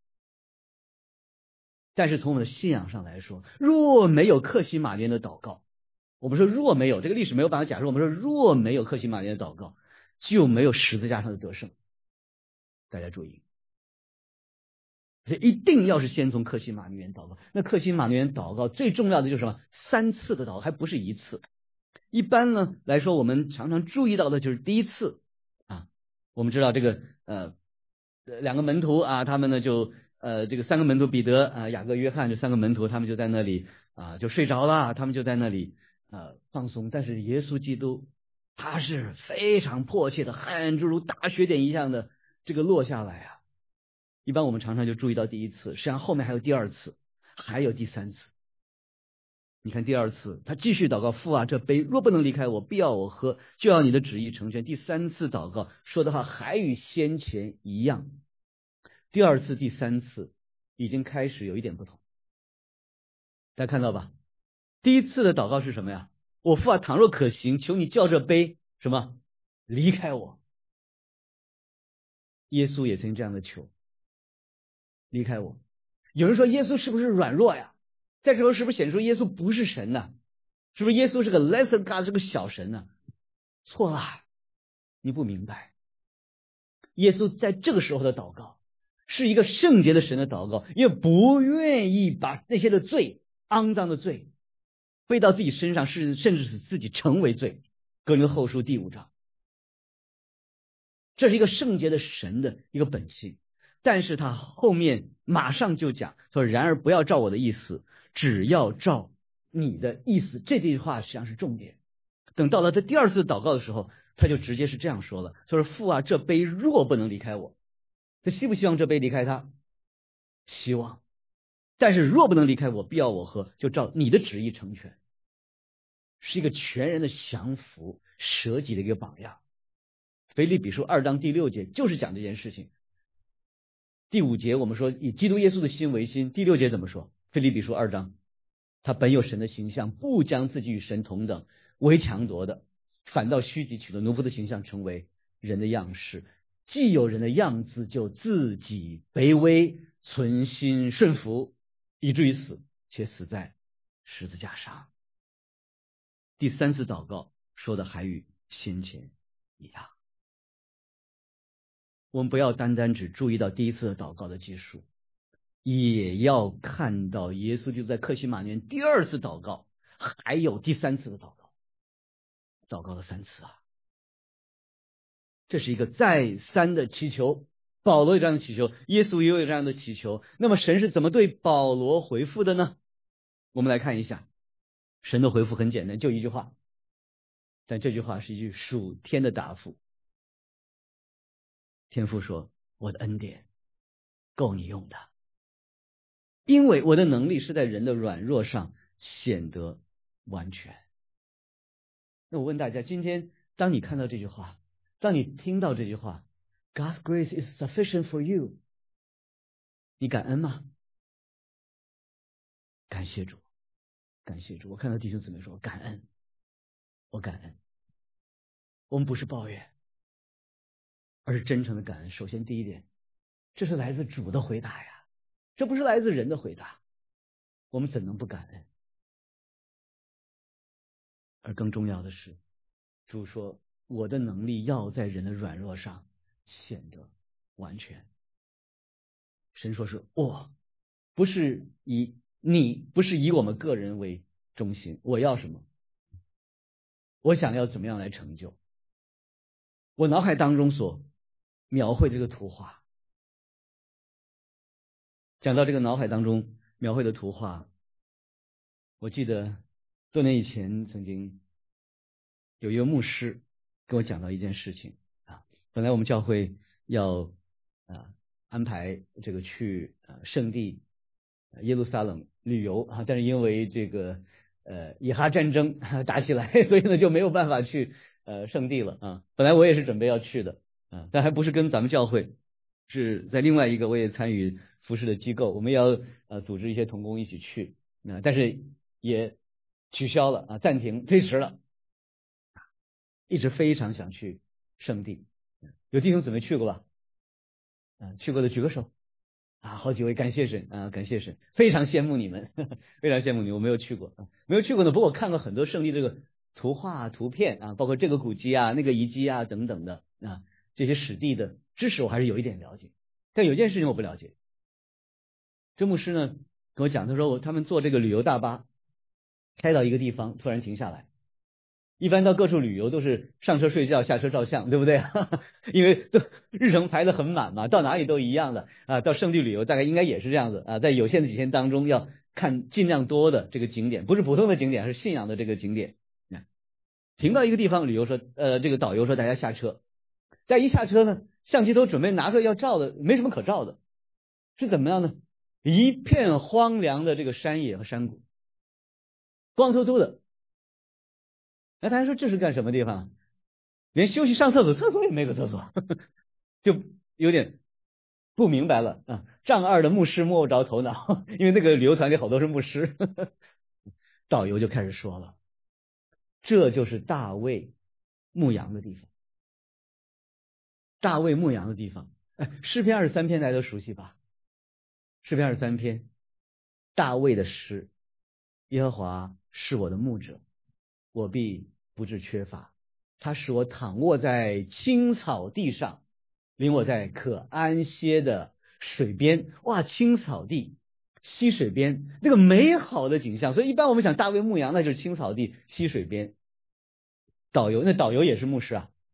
但是从我们的信仰上来说，若没有克西马尼园的祷告，我们说若没有，这个历史没有办法假设，我们说若没有克西马尼园的祷告，就没有十字架上的得胜。大家注意，所以一定要是先从克西马尼园祷告。那克西马尼园祷告最重要的就是什么？3次的祷告，还不是1次。一般呢来说，我们常常注意到的就是第一次啊，我们知道这个2个门徒啊，他们呢就这个3个门徒彼得啊、雅各、约翰这3个门徒，他们就在那里啊就睡着了，他们就在那里放松。但是耶稣基督他是非常迫切的，汗珠如大雪点一样的这个落下来啊。一般我们常常就注意到第1次，实际上后面还有第2次，还有第3次。你看第2次他继续祷告，父啊，这杯若不能离开我，必要我喝，就要你的旨意成全。第3次祷告说的话还与先前一样。第2次第3次已经开始有一点不同，大家看到吧？第1次的祷告是什么呀？我父啊，倘若可行，求你叫这杯什么离开我。耶稣也曾这样的求，离开我。有人说耶稣是不是软弱呀？在这时候是不是显出耶稣不是神呢？是不是耶稣是个 lesser God， 是个小神呢？错了，你不明白。耶稣在这个时候的祷告是一个圣洁的神的祷告，因为不愿意把那些的罪，肮脏的罪背到自己身上，甚至使自己成为罪。哥林多后书第5章， 这是一个圣洁的神的一个本性。但是他后面马上就讲说，然而不要照我的意思，只要照你的意思。这句话实际上是重点。等到了他第二次祷告的时候，他就直接是这样说了，他说父啊，这杯若不能离开我，他希不希望这杯离开他？希望。但是若不能离开我，必要我喝，就照你的旨意成全。是一个全然的降服舍己的一个榜样。腓立比书2章第6节就是讲这件事情。第5节我们说以基督耶稣的心为心。第6节怎么说？腓立比书2章，他本有神的形象，不将自己与神同等为强夺的，反倒虚己，取了奴仆的形象，成为人的样式。既有人的样子，就自己卑微，存心顺服，以至于死，且死在十字架上。第3次祷告说的还与先前一样。我们不要单单只注意到第一次的祷告的技术，也要看到耶稣就在客西马尼园第2次祷告，还有第3次的祷告，祷告了3次啊！这是一个再三的祈求，保罗有这样的祈求，耶稣也有这样的祈求。那么神是怎么对保罗回复的呢？我们来看一下，神的回复很简单，就一句话，但这句话是一句属天的答复。天父说，我的恩典够你用的，因为我的能力是在人的软弱上显得完全。那我问大家，今天当你看到这句话，当你听到这句话 God's grace is sufficient for you， 你感恩吗？感谢主，感谢主。我看到弟兄姊妹说感恩，我感恩。我们不是抱怨，而是真诚的感恩。首先第一点，这是来自主的回答呀，这不是来自人的回答，我们怎能不感恩？而更重要的是，主说我的能力要在人的软弱上显得完全。神说是我，不是以我们个人为中心，我要什么，我想要怎么样来成就。我脑海当中所描绘这个图画，讲到这个脑海当中描绘的图画，我记得多年以前曾经有一个牧师跟我讲到一件事情啊，本来我们教会要安排这个去圣地耶路撒冷旅游啊，但是因为这个以哈战争打起来，所以呢就没有办法去圣地了啊。本来我也是准备要去的啊，但还不是跟咱们教会，是在另外一个我也参与服侍的机构，我们要组织一些同工一起去但是也取消了啊，暂停推迟了。一直非常想去圣地，有弟兄姊妹去过吧？去过的举个手啊，好几位，感谢神啊，感谢神，非常羡慕你们，非常羡慕你们。我没有去过，没有去过呢，不过我看过很多圣地这个图画、图片啊，包括这个古迹啊、那个遗迹啊等等的啊，这些史地的知识我还是有一点了解，但有件事情我不了解。这牧师呢跟我讲，他说他们坐这个旅游大巴开到一个地方，突然停下来。一般到各处旅游都是上车睡觉，下车照相，对不对？因为都日程排得很满嘛，到哪里都一样的啊。到圣地旅游大概应该也是这样子啊，在有限的几天当中要看尽量多的这个景点，不是普通的景点，是信仰的这个景点。停到一个地方，旅游说这个导游说大家下车，但一下车呢，相机都准备拿出来要照的，没什么可照的，是怎么样呢？一片荒凉的这个山野和山谷，光秃秃的。那他还说这是干什么地方？连休息上厕所也没个厕所，就有点不明白了啊！丈二的牧师摸不着头脑，因为那个旅游团里好多是牧师。导游就开始说了，这就是大卫牧羊的地方。大卫牧羊的地方，诗篇23篇大家都熟悉吧？诗篇23篇，大卫的诗，耶和华是我的牧者，我必不致缺乏。他使我躺卧在青草地上，领我在可安歇的水边。哇，青草地、溪水边，那个美好的景象。所以一般我们想大卫牧羊，那就是青草地、溪水边。导游也是牧师啊，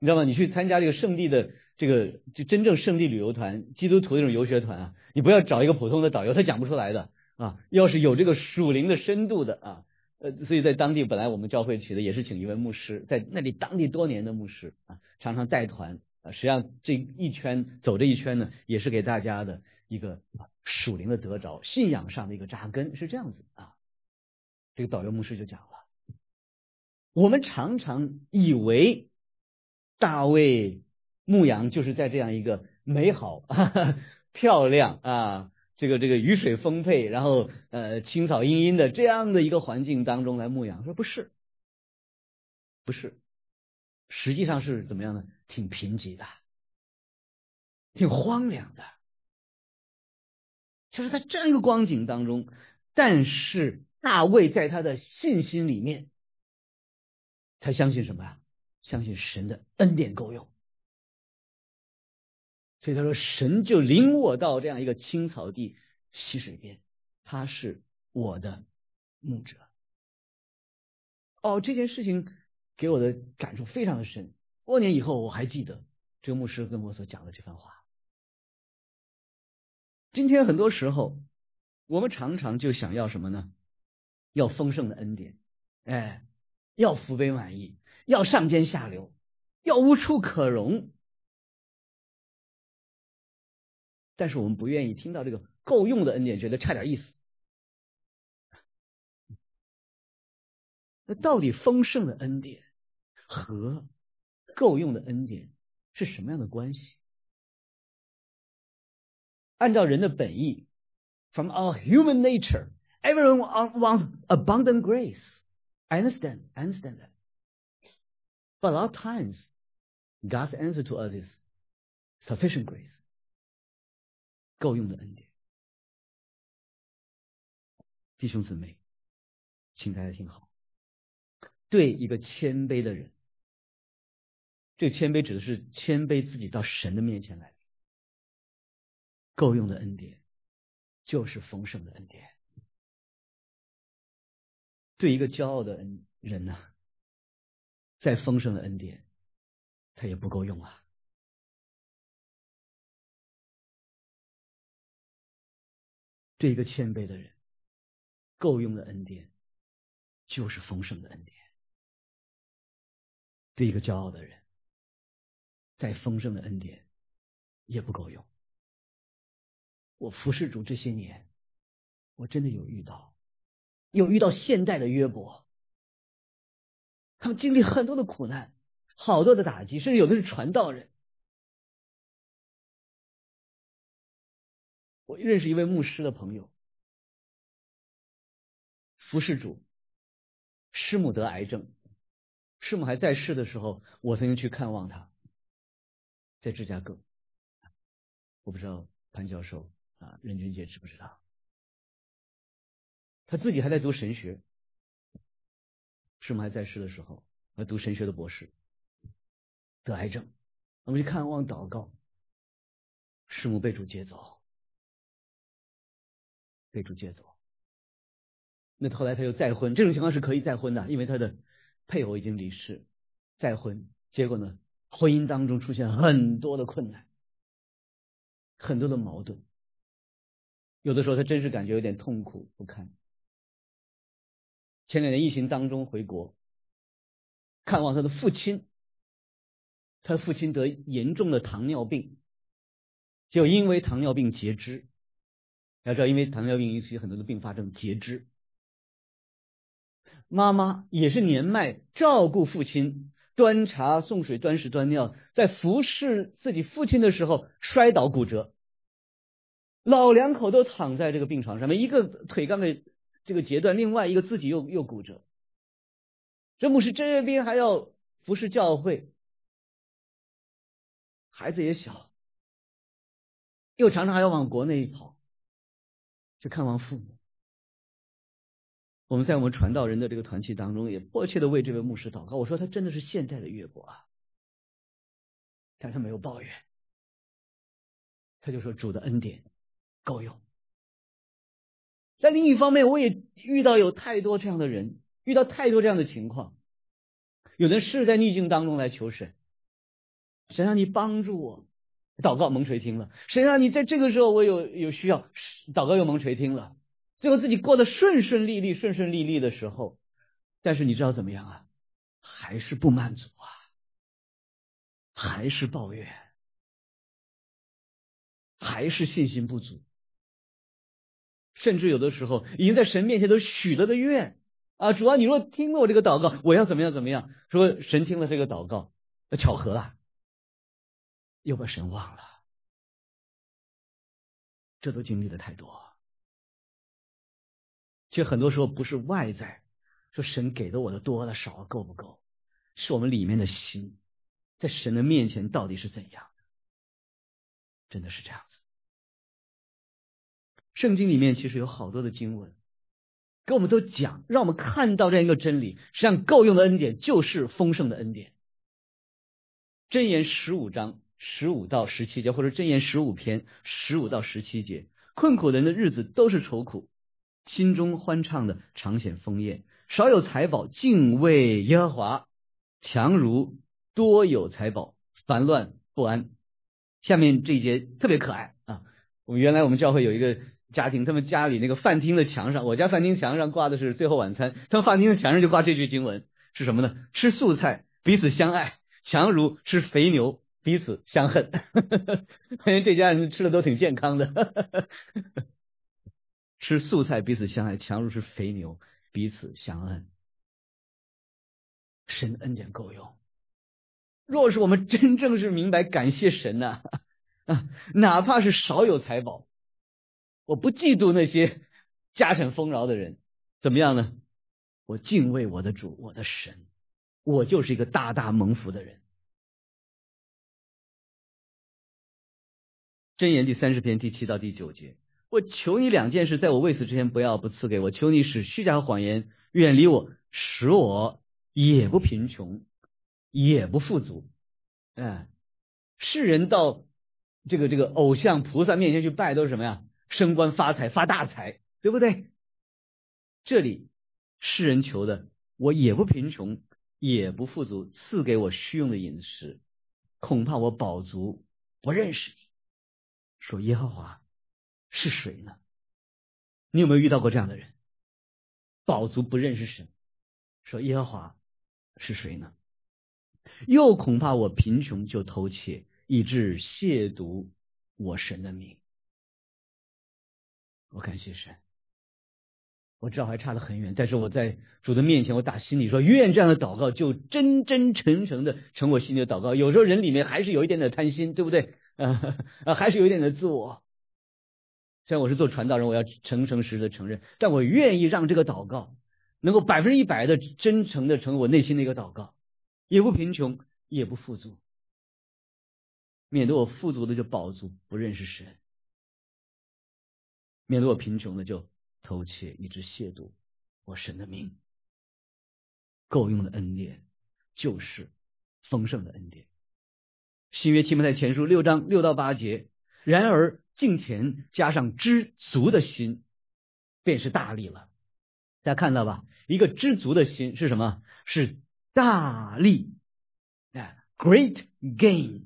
你知道吗？你去参加这个圣地的就真正圣地旅游团，基督徒那种游学团啊，你不要找一个普通的导游，他讲不出来的啊。要是有这个属灵的深度的啊，所以在当地本来我们教会去的也是请一位牧师，在那里当地多年的牧师啊，常常带团啊。实际上这一圈走这一圈呢，也是给大家的一个属灵的得着，信仰上的一个扎根，是这样子啊。这个导游牧师就讲了，我们常常以为大卫牧羊就是在这样一个美好漂亮啊，这个雨水丰沛，然后青草茵茵的这样的一个环境当中来牧羊。说不是，实际上是怎么样呢？挺贫瘠的，挺荒凉的，就是在这样一个光景当中。但是大卫在他的信心里面，他相信什么呀？相信神的恩典够用。所以他说，神就领我到这样一个青草地溪水边，他是我的牧者。这件事情给我的感受非常的深，多年以后我还记得这个牧师跟我所讲的这番话。今天很多时候我们常常就想要什么呢？要丰盛的恩典，要福杯满溢，要上尖下流，要无处可容。但是我们不愿意听到这个够用的恩典，觉得差点意思。那到底丰盛的恩典和够用的恩典是什么样的关系？按照人的本意 ，from our human nature, everyone wants abundant grace. I understand that. But a lot of times, God's answer to us is sufficient grace. 够用的恩典。弟兄姊妹，请大家听好。对一个谦卑的人，这个谦卑指的是谦卑自己到神的面前来。够用的恩典就是丰盛的恩典。对一个骄傲的人呢，再丰盛的恩典他也不够用啊。对一个谦卑的人，够用的恩典就是丰盛的恩典。对一个骄傲的人，再丰盛的恩典也不够用。我服侍主这些年，我真的有遇到现代的约伯，他们经历很多的苦难，好多的打击，甚至有的是传道人。我认识一位牧师的朋友，服侍主，师母得癌症，师母还在世的时候，我曾经去看望他，在芝加哥。我不知道潘教授任君杰知不知道？他自己还在读神学，师母还在世的时候，他读神学的博士，得癌症，我们去看望祷告，师母被主接走。那后来他又再婚，这种情况是可以再婚的，因为他的配偶已经离世，再婚，结果呢，婚姻当中出现很多的困难，很多的矛盾，有的时候他真是感觉有点痛苦不堪。前2年疫情当中回国看望他的父亲，他父亲得严重的糖尿病，就因为糖尿病截肢。要知道，因为糖尿病引起很多的并发症，截肢。妈妈也是年迈，照顾父亲，端茶送水，端屎端尿，在服侍自己父亲的时候摔倒骨折，老两口都躺在这个病床上面，一个腿刚给这个截断，另外一个自己又骨折。这牧师这边还要服侍教会，孩子也小，又常常还要往国内跑去看望父母。我们在我们传道人的这个团契当中，也迫切的为这位牧师祷告。我说他真的是现代的约伯啊，但他没有抱怨，他就说主的恩典够用。在另一方面，我也遇到有太多这样的人，遇到太多这样的情况。有人是在逆境当中来求神， 神啊，你帮助我，祷告蒙垂听了。神啊，你在这个时候我有需要，祷告又蒙垂听了。最后自己过得顺顺利利的时候，但是你知道怎么样啊？还是不满足啊，还是抱怨，还是信心不足，甚至有的时候已经在神面前都许了个愿啊，主啊，你若听了我这个祷告，我要怎么样？说神听了这个祷告，巧合啊，又把神忘了，这都经历的太多。其实很多时候不是外在，说神给的我的多了少了够不够，是我们里面的心在神的面前到底是怎样的，真的是这样子。圣经里面其实有好多的经文跟我们都讲，让我们看到这样一个真理，实际上够用的恩典就是丰盛的恩典。箴言15章15到17节，或者箴言15篇15到17节，困苦人的日子都是愁苦，心中欢畅的常显丰宴，少有财宝敬畏耶和华，强如多有财宝烦乱不安。下面这一节特别可爱啊！原来我们教会有一个家庭，他们家里那个饭厅的墙上，我家饭厅墙上挂的是最后晚餐，他们饭厅的墙上就挂这句经文，是什么呢？吃素菜彼此相爱，强如吃肥牛彼此相恨。发现这家人吃的都挺健康的。吃素菜彼此相爱，强如吃肥牛彼此相恨。神恩典够用。若是我们真正是明白感谢神呐，哪怕是少有财宝，我不嫉妒那些家产丰饶的人，怎么样呢？我敬畏我的主，我的神，我就是一个大大蒙福的人。箴言第30篇第7到第9节，我求你2件事，在我未死之前不赐给我，求你使虚假和谎言远离我，使我也不贫穷也不富足。世人到这个偶像菩萨面前去拜都是什么呀？升官发财发大财，对不对？这里世人求的，我也不贫穷也不富足，赐给我虚用的饮食，恐怕我饱足不认识你。说耶和华是谁呢？你有没有遇到过这样的人？饱足不认识神，说耶和华是谁呢？又恐怕我贫穷就偷窃，以致亵渎我神的名。我感谢神，我知道还差得很远，但是我在主的面前，我打心里说，愿这样的祷告就真真诚诚的成我心里的祷告。有时候人里面还是有一点点贪心，对不对？还是有一点的自我。虽然我是做传道人，我要诚实的承认，但我愿意让这个祷告能够100%的真诚的成为我内心的一个祷告，也不贫穷也不富足，免得我富足的就饱足不认识神，免得我贫穷的就偷窃以致亵渎我神的名。够用的恩典就是丰盛的恩典。新约提摩太前书6章6到8节，然而敬虔加上知足的心便是大利了。大家看到吧，一个知足的心是什么？是大利，great gain。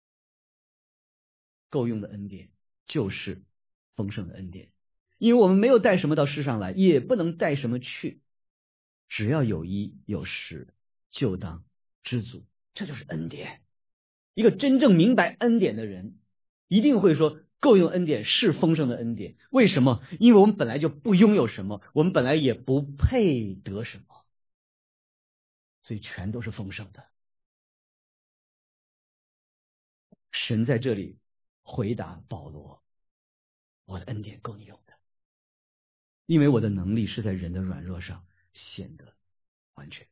够用的恩典就是丰盛的恩典，因为我们没有带什么到世上来，也不能带什么去，只要有衣有食，就当知足，这就是恩典。一个真正明白恩典的人一定会说，够用恩典是丰盛的恩典。为什么？因为我们本来就不拥有什么，我们本来也不配得什么，所以全都是丰盛的。神在这里回答保罗，我的恩典够你用的，因为我的能力是在人的软弱上显得完全。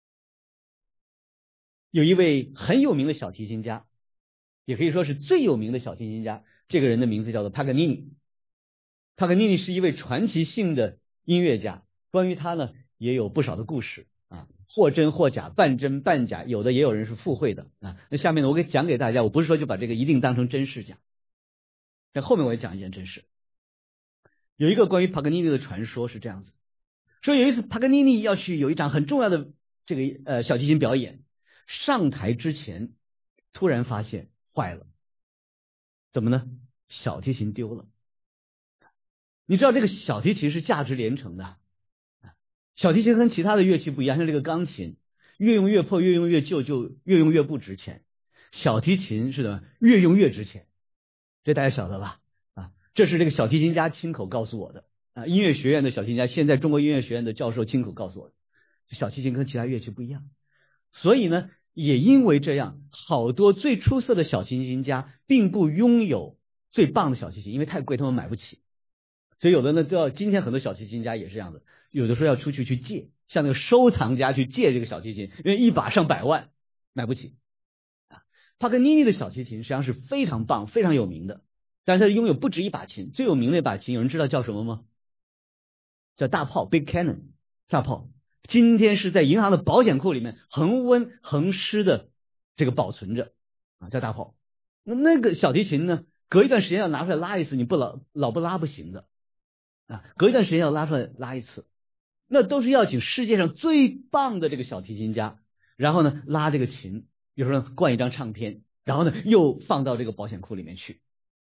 有一位很有名的小提琴家，也可以说是最有名的小提琴家，这个人的名字叫做帕格尼尼。帕格尼尼是一位传奇性的音乐家，关于他呢也有不少的故事啊，或真或假，半真半假，有的也有人是附会的啊。那下面呢，我讲给大家，我不是说就把这个一定当成真事讲，但后面我也讲一件真事。有一个关于帕格尼尼的传说是这样子，说有一次帕格尼尼要去有一场很重要的这个小提琴表演，上台之前突然发现坏了，怎么呢？小提琴丢了。你知道这个小提琴是价值连城的，小提琴跟其他的乐器不一样，像这个钢琴，越用越破，越用越旧，就越用越不值钱。小提琴是的，越用越值钱，这大家晓得吧？这是这个小提琴家亲口告诉我的音乐学院的小提琴家，现在中国音乐学院的教授亲口告诉我的，小提琴跟其他乐器不一样。所以呢，也因为这样，好多最出色的小提琴家并不拥有最棒的小提琴，因为太贵，他们买不起。所以有的呢，今天很多小提琴家也是这样的，有的时候要出去借，像那个收藏家去借这个小提琴，因为一把上百万，买不起。帕格尼尼的小提琴实际上是非常棒、非常有名的，但是他拥有不止一把琴，最有名的一把琴，有人知道叫什么吗？叫大炮 （Big Cannon）。大炮今天是在银行的保险库里面恒温恒湿的这个保存着叫大炮。那个小提琴呢，隔一段时间要拿出来拉一次，你老不拉不行的隔一段时间要拉出来拉一次，那都是要请世界上最棒的这个小提琴家，然后呢拉这个琴，有时候灌一张唱片，然后呢又放到这个保险库里面去。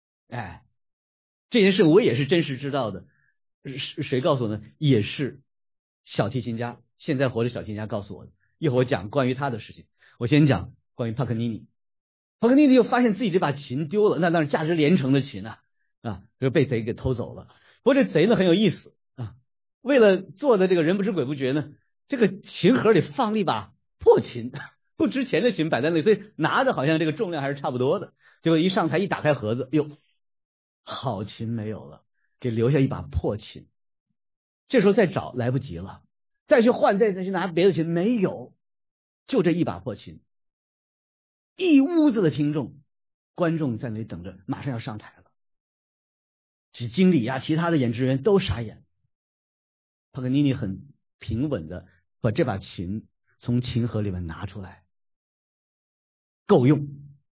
这件事我也是真实知道的，谁告诉我呢？也是小提琴家，现在活着小提琴家告诉我的。一会儿我讲关于他的事情，我先讲关于帕格尼尼。帕格尼尼又发现自己这把琴丢了，那当然价值连城的琴就被贼给偷走了。不过这贼呢很有意思为了做的这个人不知鬼不觉呢，这个琴盒里放了一把破琴，不值钱的琴摆在那里，所以拿着好像这个重量还是差不多的。结果一上台一打开盒子，哟，好琴没有了，给留下一把破琴。这时候再找来不及了，再去换再去拿别的琴没有，就这一把破琴。一屋子的听众观众在那里等着，马上要上台了。这经理其他的演职员都傻眼。帕格尼尼很平稳的把这把琴从琴盒里面拿出来，够用，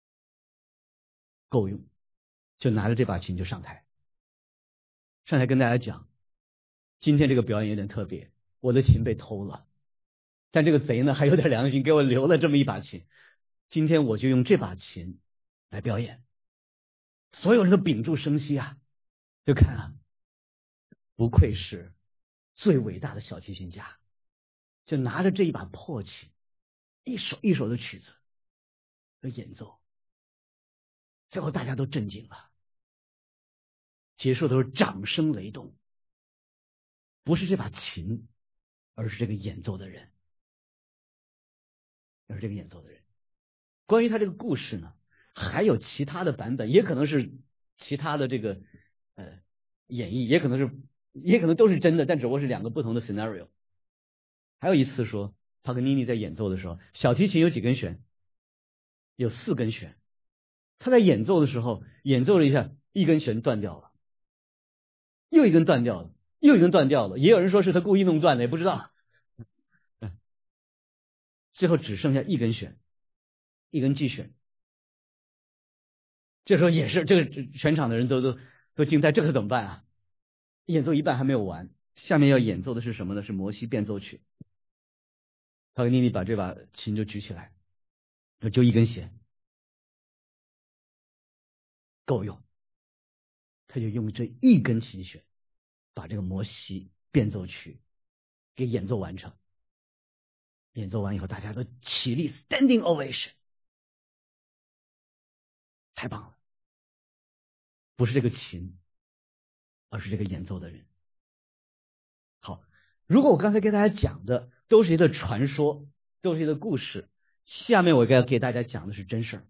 就拿着这把琴就上台跟大家讲，今天这个表演有点特别，我的琴被偷了，但这个贼呢还有点良心，给我留了这么一把琴，今天我就用这把琴来表演。所有人都屏住声息就看不愧是最伟大的小提琴家，就拿着这一把破琴，一首一首的曲子的演奏，最后大家都震惊了，结束的时候掌声雷动，不是这把琴，而是这个演奏的人，关于他这个故事呢，还有其他的版本，也可能是其他的这个演绎，也可能都是真的，但只不过是两个不同的 scenario。 还有一次说帕格尼尼在演奏的时候，小提琴有几根弦？有4根弦。他在演奏的时候演奏了一下，一根弦断掉了，又一根断掉了，又一根断掉了，也有人说是他故意弄断的，也不知道。最后只剩下一根弦，一根 G 弦。这时候也是这个全场的人都惊呆，这可怎么办演奏一半还没有完，下面要演奏的是什么呢？是摩西变奏曲。帕格尼尼把这把琴就举起来，就一根弦够用，他就用这一根琴弦把这个摩西变奏曲给演奏完成。演奏完以后大家都起立 standing ovation， 太棒了，不是这个琴，而是这个演奏的人。好，如果我刚才跟大家讲的都是一个传说，都是一个故事，下面我该给大家讲的是真事儿。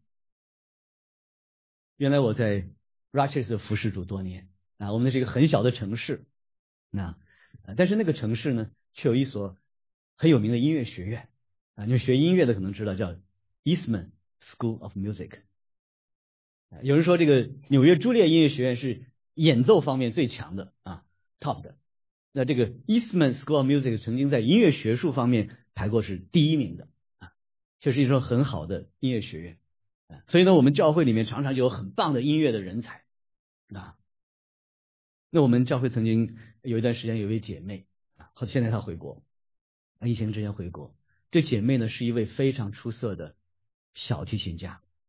原来我在 Rochester 服侍主多年我们那是一个很小的城市但是那个城市呢却有一所很有名的音乐学院你们学音乐的可能知道，叫 Eastman School of Music。有人说这个纽约朱丽叶音乐学院是演奏方面最强的top 的。那这个 Eastman School of Music 曾经在音乐学术方面排过是第1名的这是一所很好的音乐学院所以呢我们教会里面常常就有很棒的音乐的人才那我们教会曾经有一段时间有一位姐妹现在她回国疫情之前回国，这姐妹呢是一位非常出色的小提琴家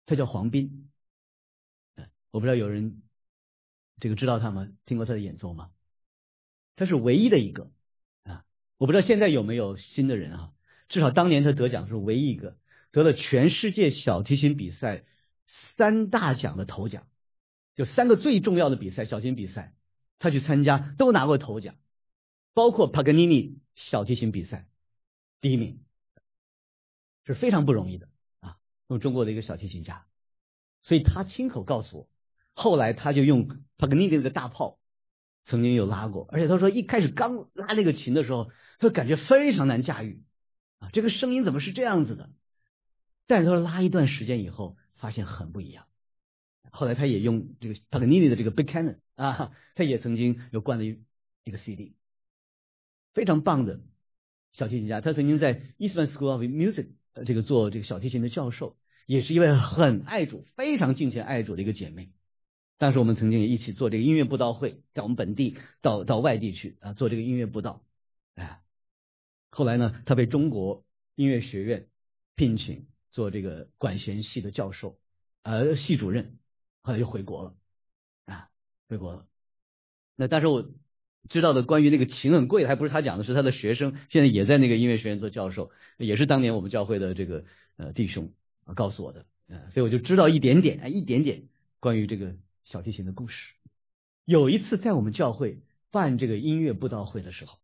他叫黄斌，我不知道有人这个知道他吗？听过他的演奏吗？他是唯一的一个啊，我不知道现在有没有新的人啊，至少当年他得奖是唯一一个得了全世界小提琴比赛3大奖的头奖，就3个最重要的比赛，小提琴比赛他去参加都拿过头奖，包括帕格尼尼小提琴比赛第1名，是非常不容易的啊，用中国的一个小提琴家，所以他亲口告诉我，后来他就用帕格尼尼这个大炮曾经有拉过，而且他说一开始刚拉那个琴的时候，他感觉非常难驾驭啊，这个声音怎么是这样子的？但是他说拉一段时间以后，发现很不一样。后来他也用这个帕格尼尼的这个 Big Cannon 啊，他也曾经有灌了一个 CD， 非常棒的小提琴家。他曾经在 Eastman School of Music 这个做这个小提琴的教授，也是一位很爱主、非常敬虔爱主的一个姐妹。当时我们曾经也一起做这个音乐布道会，在我们本地到外地去啊做这个音乐布道。后来呢，他被中国音乐学院聘请做这个管弦系的教授，系主任，后来就回国了啊，回国了。那当时我知道的关于那个琴很贵，还不是他讲的，是他的学生，现在也在那个音乐学院做教授，也是当年我们教会的这个弟兄告诉我的，所以我就知道一点点关于这个小提琴的故事。有一次在我们教会办这个音乐布道会的时候，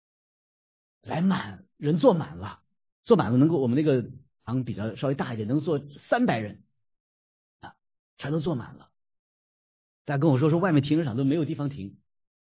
人坐满了，能够我们那个堂比较稍微大一点，能坐300人啊，全都坐满了。大家跟我说外面停车场都没有地方停。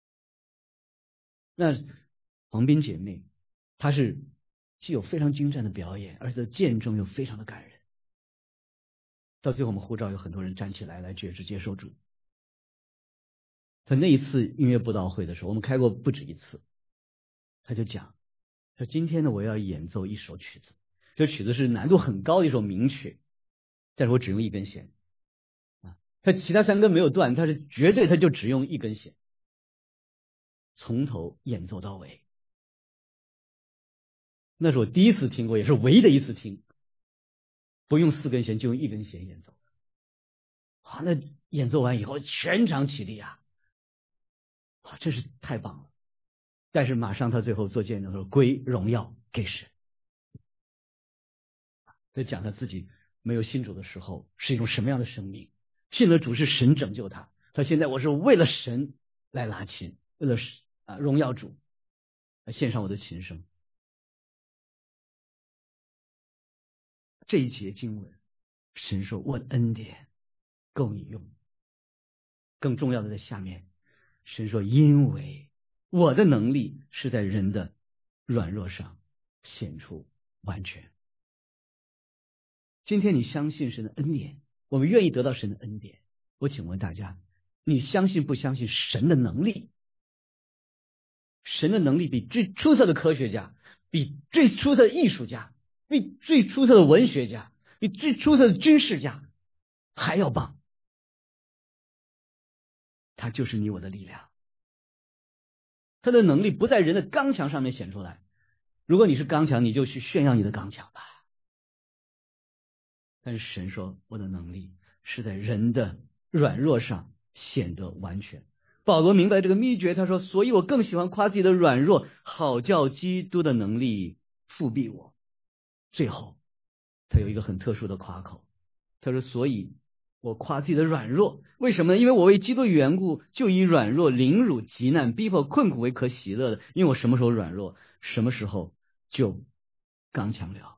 那黄斌姐妹她是既有非常精湛的表演，而且见证又非常的感人。到最后我们呼召有很多人站起来决志接受主。他那一次音乐布道会的时候，我们开过不止一次，他就讲说今天呢我要演奏一首曲子，这曲子是难度很高的一首名曲，但是我只用1根弦啊，他其他3根没有断，他是绝对他就只用1根弦，从头演奏到尾。那是我第一次听过，也是唯一的一次听，不用4根弦就用1根弦演奏。哇，那演奏完以后全场起立啊，哇，真是太棒了。但是马上他最后做见证说归荣耀给神。在讲他自己没有信主的时候是一种什么样的生命，信了主是神拯救他，他现在我是为了神来拉琴，为了荣耀主献上我的琴声。这一节经文，神说我的恩典够你用。更重要的在下面，神说因为我的能力是在人的软弱上显出完全。今天你相信神的恩典，我们愿意得到神的恩典，我请问大家，你相信不相信神的能力？神的能力比最出色的科学家，比最出色的艺术家，比最出色的文学家，比最出色的军事家还要棒。他就是你我的力量。他的能力不在人的刚强上面显出来，如果你是刚强，你就去炫耀你的刚强吧。但是神说我的能力是在人的软弱上显得完全。保罗明白这个秘诀，他说所以我更喜欢夸自己的软弱，好叫基督的能力复庇我。最后他有一个很特殊的夸口，他说所以我夸自己的软弱，为什么呢？因为我为基督的缘故，就以软弱、凌辱、急难、逼迫、困苦为可喜乐的，因为我什么时候软弱，什么时候就刚强了。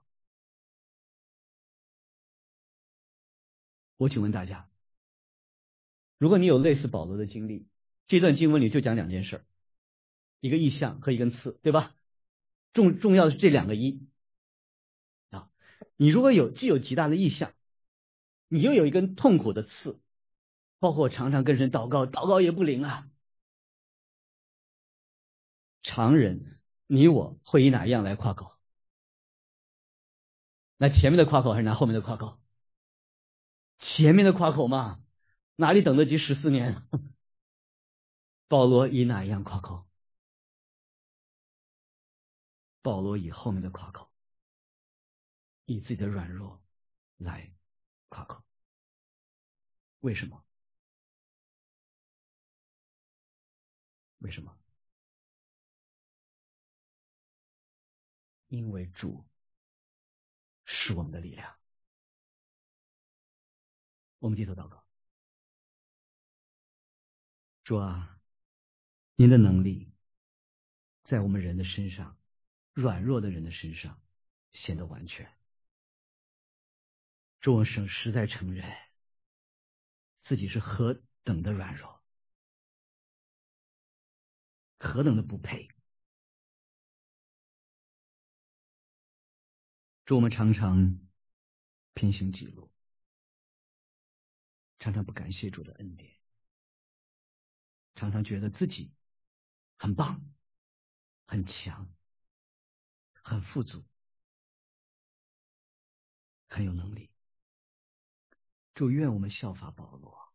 我请问大家，如果你有类似保罗的经历，这段经文里就讲2件事，一个异象和一根刺，对吧？重要的是这2个一啊。你如果既有极大的异象，你又有一根痛苦的刺，包括常常跟神祷告也不灵啊。常人你我会以哪一样来夸口？拿前面的夸口还是拿后面的夸口？前面的夸口嘛，哪里等得及14年？保罗以哪一样夸口？保罗以后面的夸口，以自己的软弱来夸口。 为什么？为什么？因为主是我们的力量。我们低头祷告。主啊，您的能力在我们人的身上，软弱的人的身上显得完全。主，我们实在承认自己是何等的软弱，何等的不配。主，我们常常偏行己路，常常不感谢主的恩典，常常觉得自己很棒、很强、很富足、很有能力。主，愿我们效法保罗，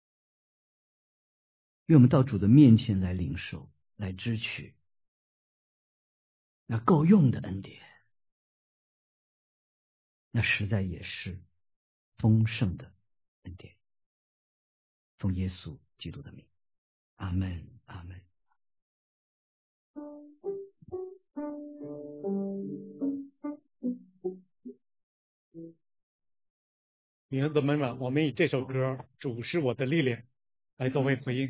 愿我们到主的面前来领受，来支取那够用的恩典，那实在也是丰盛的恩典。奉耶稣基督的名，阿门，阿门。 弟兄姊妹们，我们以这首歌《主是我的力量》来作为回应。